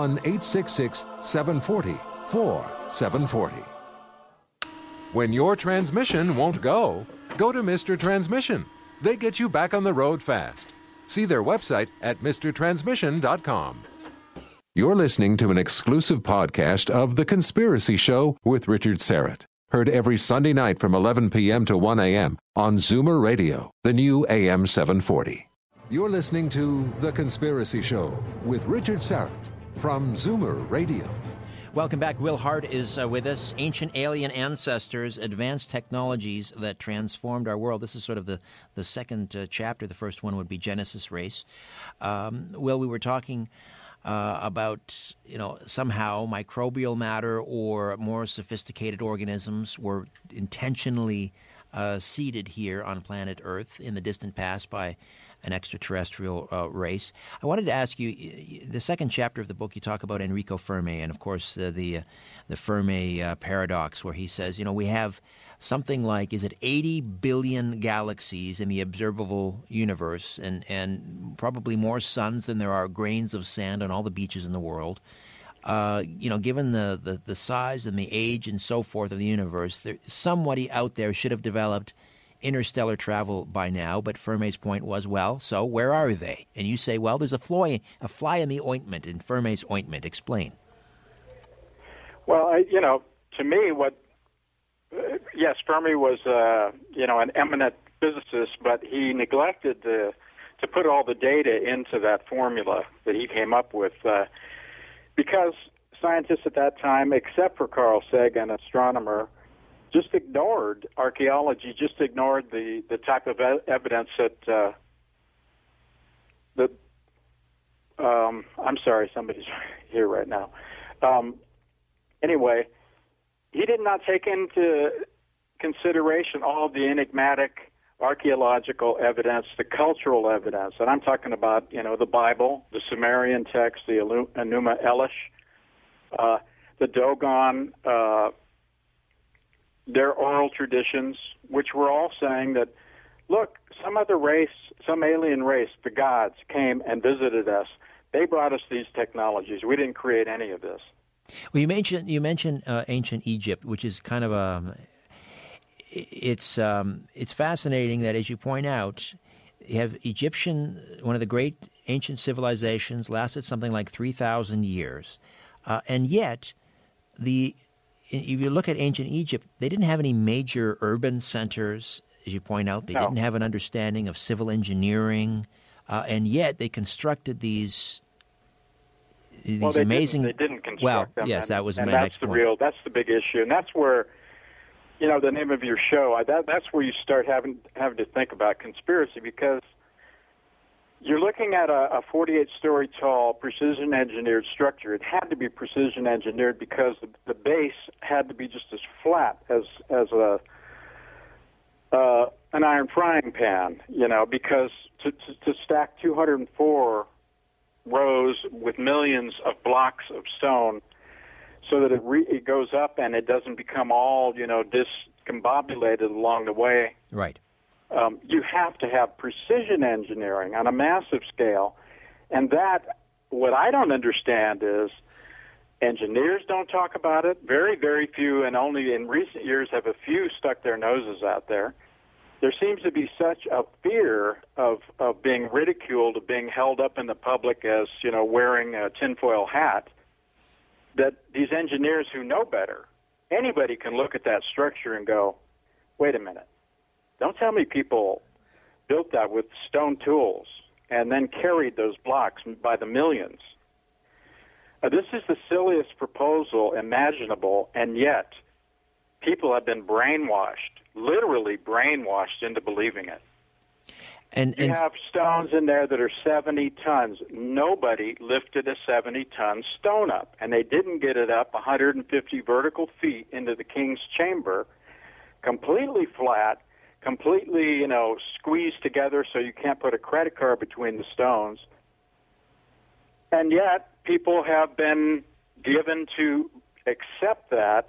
1-866-740-4740. When your transmission won't go to Mr. Transmission. They get you back on the road fast. See their website at mrtransmission.com. You're listening to an exclusive podcast of The Conspiracy Show with Richard Serrett. Heard every Sunday night from 11 p.m. to 1 a.m. on Zoomer Radio, the new AM 740. You're listening to The Conspiracy Show with Richard Serrett from Zoomer Radio. Welcome back. Will Hart is with us. Ancient alien ancestors, advanced technologies that transformed our world. This is sort of the second chapter. The first one would be Genesis Race. Will, we were talking about, somehow microbial matter or more sophisticated organisms were intentionally seeded here on planet Earth in the distant past by an extraterrestrial race. I wanted to ask you, the second chapter of the book, you talk about Enrico Fermi and, of course, the Fermi paradox, where he says, we have something like, 80 billion galaxies in the observable universe and probably more suns than there are grains of sand on all the beaches in the world. Given the size and the age and so forth of the universe, somebody out there should have developed interstellar travel by now, but Fermi's point was, so where are they? And you say, there's a fly in the ointment, in Fermi's ointment. Explain. Well, to me, yes, Fermi was, an eminent physicist, but he neglected to put all the data into that formula that he came up with, because scientists at that time, except for Carl Sagan, astronomer, just ignored archaeology, just ignored the type of evidence that I'm sorry, somebody's here right now. Anyway, he did not take into consideration all of the enigmatic archaeological evidence, the cultural evidence, and I'm talking about, the Bible, the Sumerian text, the Enuma Elish, the Dogon, their oral traditions, which were all saying that, look, some other race, some alien race, the gods, came and visited us. They brought us these technologies. We didn't create any of this. Well, you mentioned ancient Egypt, which is kind of it's fascinating that, as you point out, you have one of the great ancient civilizations, lasted something like 3,000 years, and yet if you look at ancient Egypt, they didn't have any major urban centers, as you point out. They didn't have an understanding of civil engineering, and yet they constructed these amazing. They didn't construct them. Yes, that was my next next point. That's the big issue, and that's where, the name of your show. That's where you start having to think about conspiracy, because you're looking at a 48-story tall, precision-engineered structure. It had to be precision-engineered because the base had to be just as flat as an iron frying pan, because to stack 204 rows with millions of blocks of stone so that it goes up and it doesn't become all, discombobulated along the way. Right. You have to have precision engineering on a massive scale. And that, what I don't understand is engineers don't talk about it. Very, very few, and only in recent years have a few stuck their noses out there. There seems to be such a fear of being ridiculed, of being held up in the public as, wearing a tinfoil hat, that these engineers who know better, anybody can look at that structure and go, wait a minute. Don't tell me people built that with stone tools and then carried those blocks by the millions. This is the silliest proposal imaginable, and yet people have been brainwashed, literally brainwashed into believing it. And you have stones in there that are 70 tons. Nobody lifted a 70-ton stone up, and they didn't get it up 150 vertical feet into the king's chamber, completely flat, completely, squeezed together so you can't put a credit card between the stones. And yet, people have been given to accept that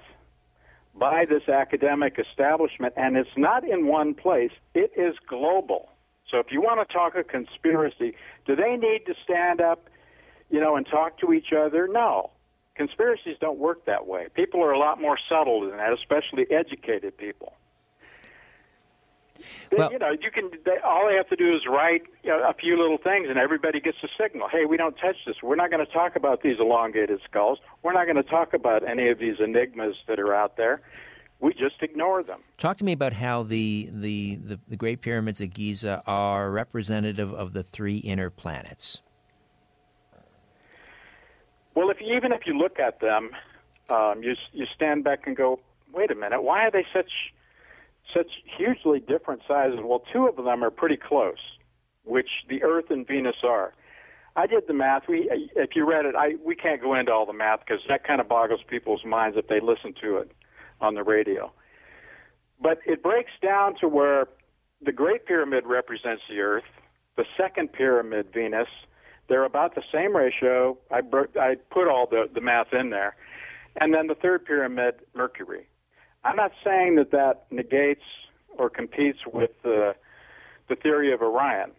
by this academic establishment, and it's not in one place. It is global. So if you want to talk a conspiracy, do they need to stand up, and talk to each other? No. Conspiracies don't work that way. People are a lot more subtle than that, especially educated people. Well, all they have to do is write a few little things, and everybody gets a signal. Hey, we don't touch this. We're not going to talk about these elongated skulls. We're not going to talk about any of these enigmas that are out there. We just ignore them. Talk to me about how the Great Pyramids of Giza are representative of the three inner planets. Well, even if you look at them, you stand back and go, wait a minute, why are they such hugely different sizes? Well, two of them are pretty close, which the Earth and Venus are. I did the math. If you read it, we can't go into all the math because that kind of boggles people's minds if they listen to it on the radio. But it breaks down to where the Great Pyramid represents the Earth, the second pyramid, Venus. They're about the same ratio. I put all the math in there. And then the third pyramid, Mercury. I'm not saying that negates or competes with the theory of Orion.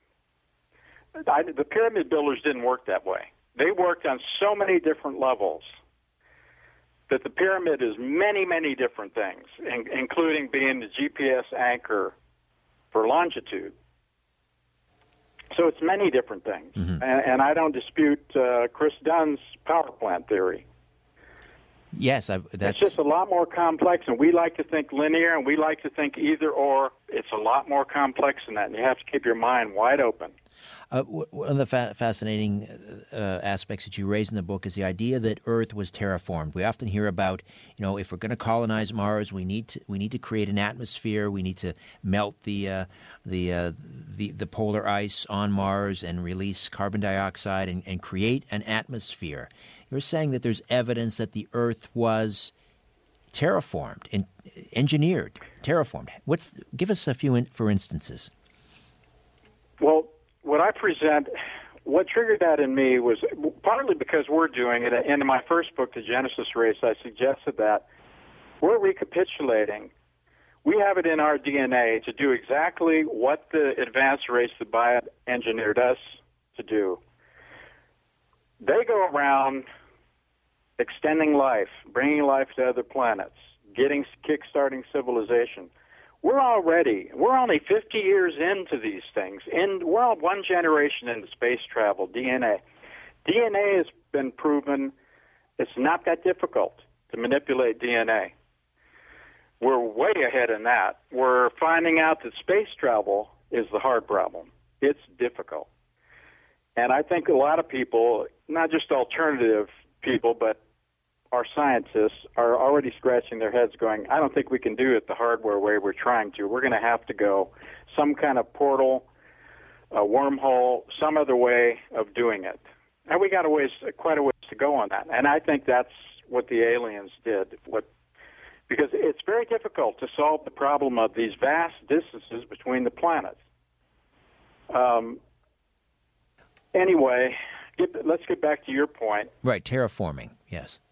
The pyramid builders didn't work that way. They worked on so many different levels that the pyramid is many, many different things, including being the GPS anchor for longitude. So it's many different things. Mm-hmm. And I don't dispute Chris Dunn's power plant theory. Yes, it's just a lot more complex, and we like to think linear, and we like to think either or. It's a lot more complex than that, and you have to keep your mind wide open. One of the fascinating aspects that you raise in the book is the idea that Earth was terraformed. We often hear about, if we're going to colonize Mars, we need to create an atmosphere. We need to melt the polar ice on Mars and release carbon dioxide and create an atmosphere. You're saying that there's evidence that the Earth was terraformed, engineered, terraformed. Give us a few for instances. Well, what I present, what triggered that in me was partly because we're doing it. In my first book, The Genesis Race, I suggested that we're recapitulating. We have it in our DNA to do exactly what the advanced race that bioengineered us to do. They go around extending life, bringing life to other planets, kick-starting civilization. We're only 50 years into these things, and we're all one generation into space travel, DNA. DNA has been proven it's not that difficult to manipulate DNA. We're way ahead in that. We're finding out that space travel is the hard problem. It's difficult. And I think a lot of people, not just alternative people, but our scientists are already scratching their heads going, I don't think we can do it the hardware way we're trying to. We're going to have to go some kind of portal, a wormhole, some other way of doing it. And we got quite a ways to go on that. And I think that's what the aliens did. Because it's very difficult to solve the problem of these vast distances between the planets. Anyway, let's get back to your point. Right, terraforming, yes.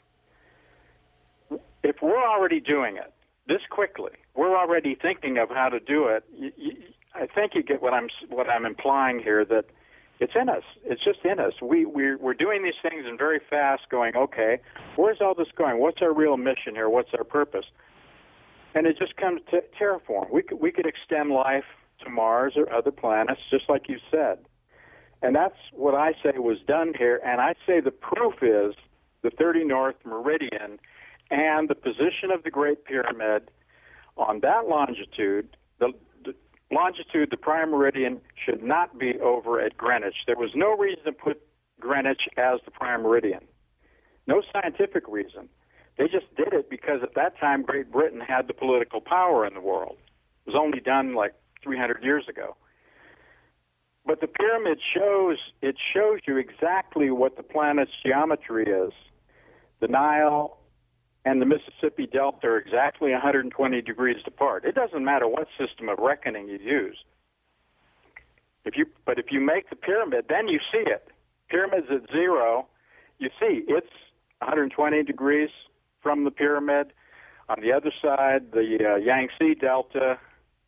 If we're already doing it this quickly, we're already thinking of how to do it. I think you get what I'm implying here, that it's in us. It's just in us. We're doing these things and very fast going, okay, where's all this going? What's our real mission here? What's our purpose? And it just comes to terraform. We could extend life to Mars or other planets, just like you said. And that's what I say was done here. And I say the proof is the 30 North Meridian and the position of the Great Pyramid on that longitude. The longitude, the prime meridian, should not be over at Greenwich. There was no reason to put Greenwich as the prime meridian. No scientific reason. They just did it because at that time Great Britain had the political power in the world. It was only done like 300 years ago. But the pyramid shows you exactly what the planet's geometry is. The Nile and the Mississippi Delta are exactly 120 degrees apart. It doesn't matter what system of reckoning you use. But if you make the pyramid, then you see it. Pyramid's at zero. You see it's 120 degrees from the pyramid. On the other side, the Yangtze Delta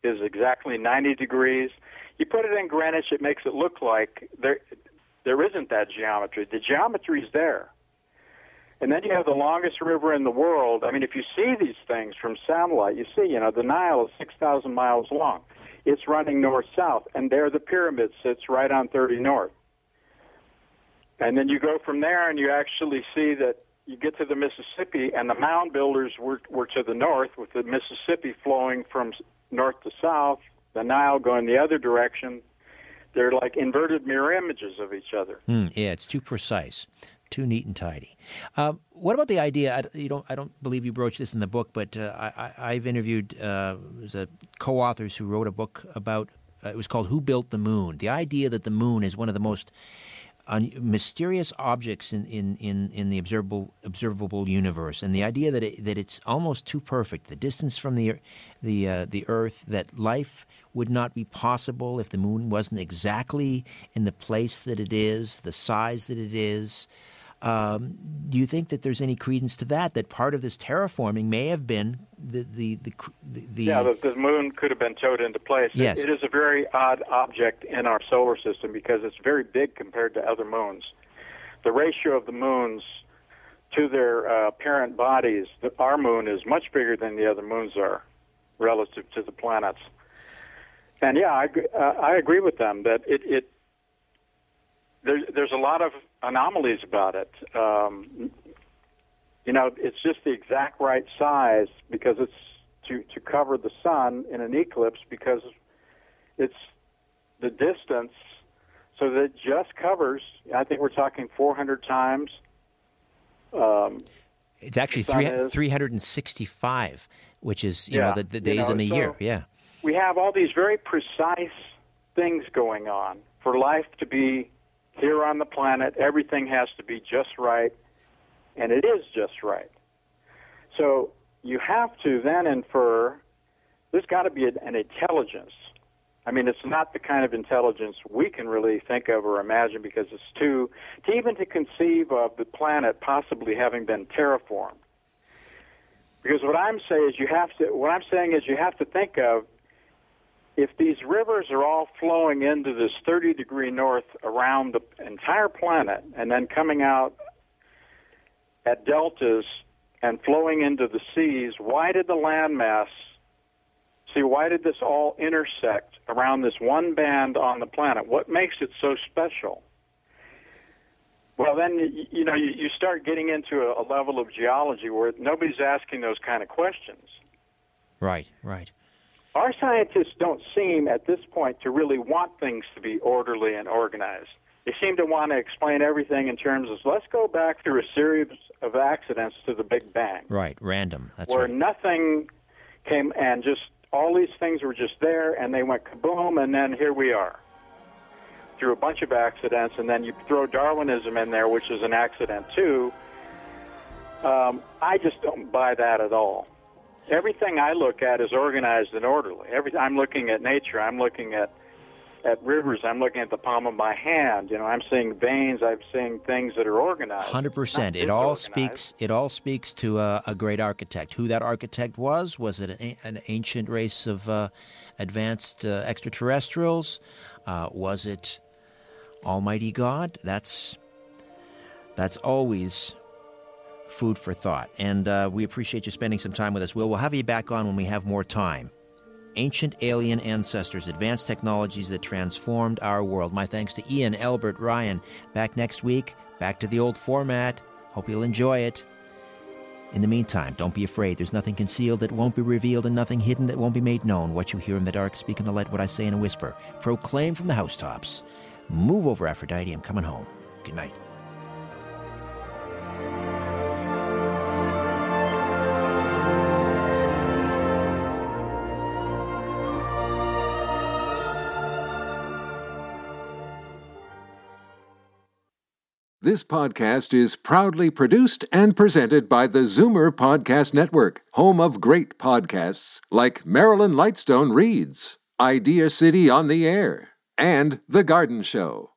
is exactly 90 degrees. You put it in Greenwich, it makes it look like there isn't that geometry. The geometry is there. And then you have the longest river in the world. I mean, if you see these things from satellite, you see, the Nile is 6,000 miles long. It's running north-south, and there the pyramid sits right on 30 North. And then you go from there, and you actually see that you get to the Mississippi, and the mound builders were to the north, with the Mississippi flowing from north to south, the Nile going the other direction. They're like inverted mirror images of each other. Yeah, it's too precise, too neat and tidy. What about the idea? I don't believe you broached this in the book, but I've interviewed there's co-authors who wrote a book about. It was called "Who Built the Moon?" The idea that the moon is one of the most mysterious objects in the observable universe, and the idea that it's almost too perfect. The distance from the Earth, that life would not be possible if the moon wasn't exactly in the place that it is, the size that it is. Do you think that there's any credence to that? That part of this terraforming may have been the moon could have been towed into place. Yes. It is a very odd object in our solar system because it's very big compared to other moons. The ratio of the moons to their parent bodies, our moon is much bigger than the other moons are relative to the planets. And I agree with them that there's a lot of anomalies about it. It's just the exact right size because it's to cover the sun in an eclipse because it's the distance so that it just covers, I think we're talking 400 times. It's actually 365, which is, the days in a year. Yeah. We have all these very precise things going on. For life to be here on the planet, everything has to be just right, and it is just right. So you have to then infer there's got to be an intelligence. I mean, it's not the kind of intelligence we can really think of or imagine because it's to conceive of the planet possibly having been terraformed. Because what I'm saying is you have to think of if these rivers are all flowing into this 30-degree north around the entire planet and then coming out at deltas and flowing into the seas, why did this all intersect around this one band on the planet? What makes it so special? Well, then, you start getting into a level of geology where nobody's asking those kind of questions. Right. Our scientists don't seem, at this point, to really want things to be orderly and organized. They seem to want to explain everything in terms of, let's go back through a series of accidents to the Big Bang. Right, random. That's where right. Nothing came and just all these things were just there, and they went kaboom, and then here we are. Through a bunch of accidents, and then you throw Darwinism in there, which is an accident too. I just don't buy that at all. Everything I look at is organized and orderly. I'm looking at nature. I'm looking at rivers. I'm looking at the palm of my hand. I'm seeing veins. I'm seeing things that are organized. 100%. It all speaks to a great architect. Who that architect was it an ancient race of advanced extraterrestrials? Was it Almighty God? That's always food for thought. And we appreciate you spending some time with us, Will. We'll have you back on when we have more time. Ancient alien ancestors, advanced technologies that transformed our world. My thanks to Ian, Albert, Ryan. Back next week, back to the old format. Hope you'll enjoy it. In the meantime, don't be afraid. There's nothing concealed that won't be revealed and nothing hidden that won't be made known. What you hear in the dark, speak in the light, what I say in a whisper. Proclaim from the housetops. Move over, Aphrodite. I'm coming home. Good night. This podcast is proudly produced and presented by the Zoomer Podcast Network, home of great podcasts like Marilyn Lightstone Reads, Idea City on the Air, and The Garden Show.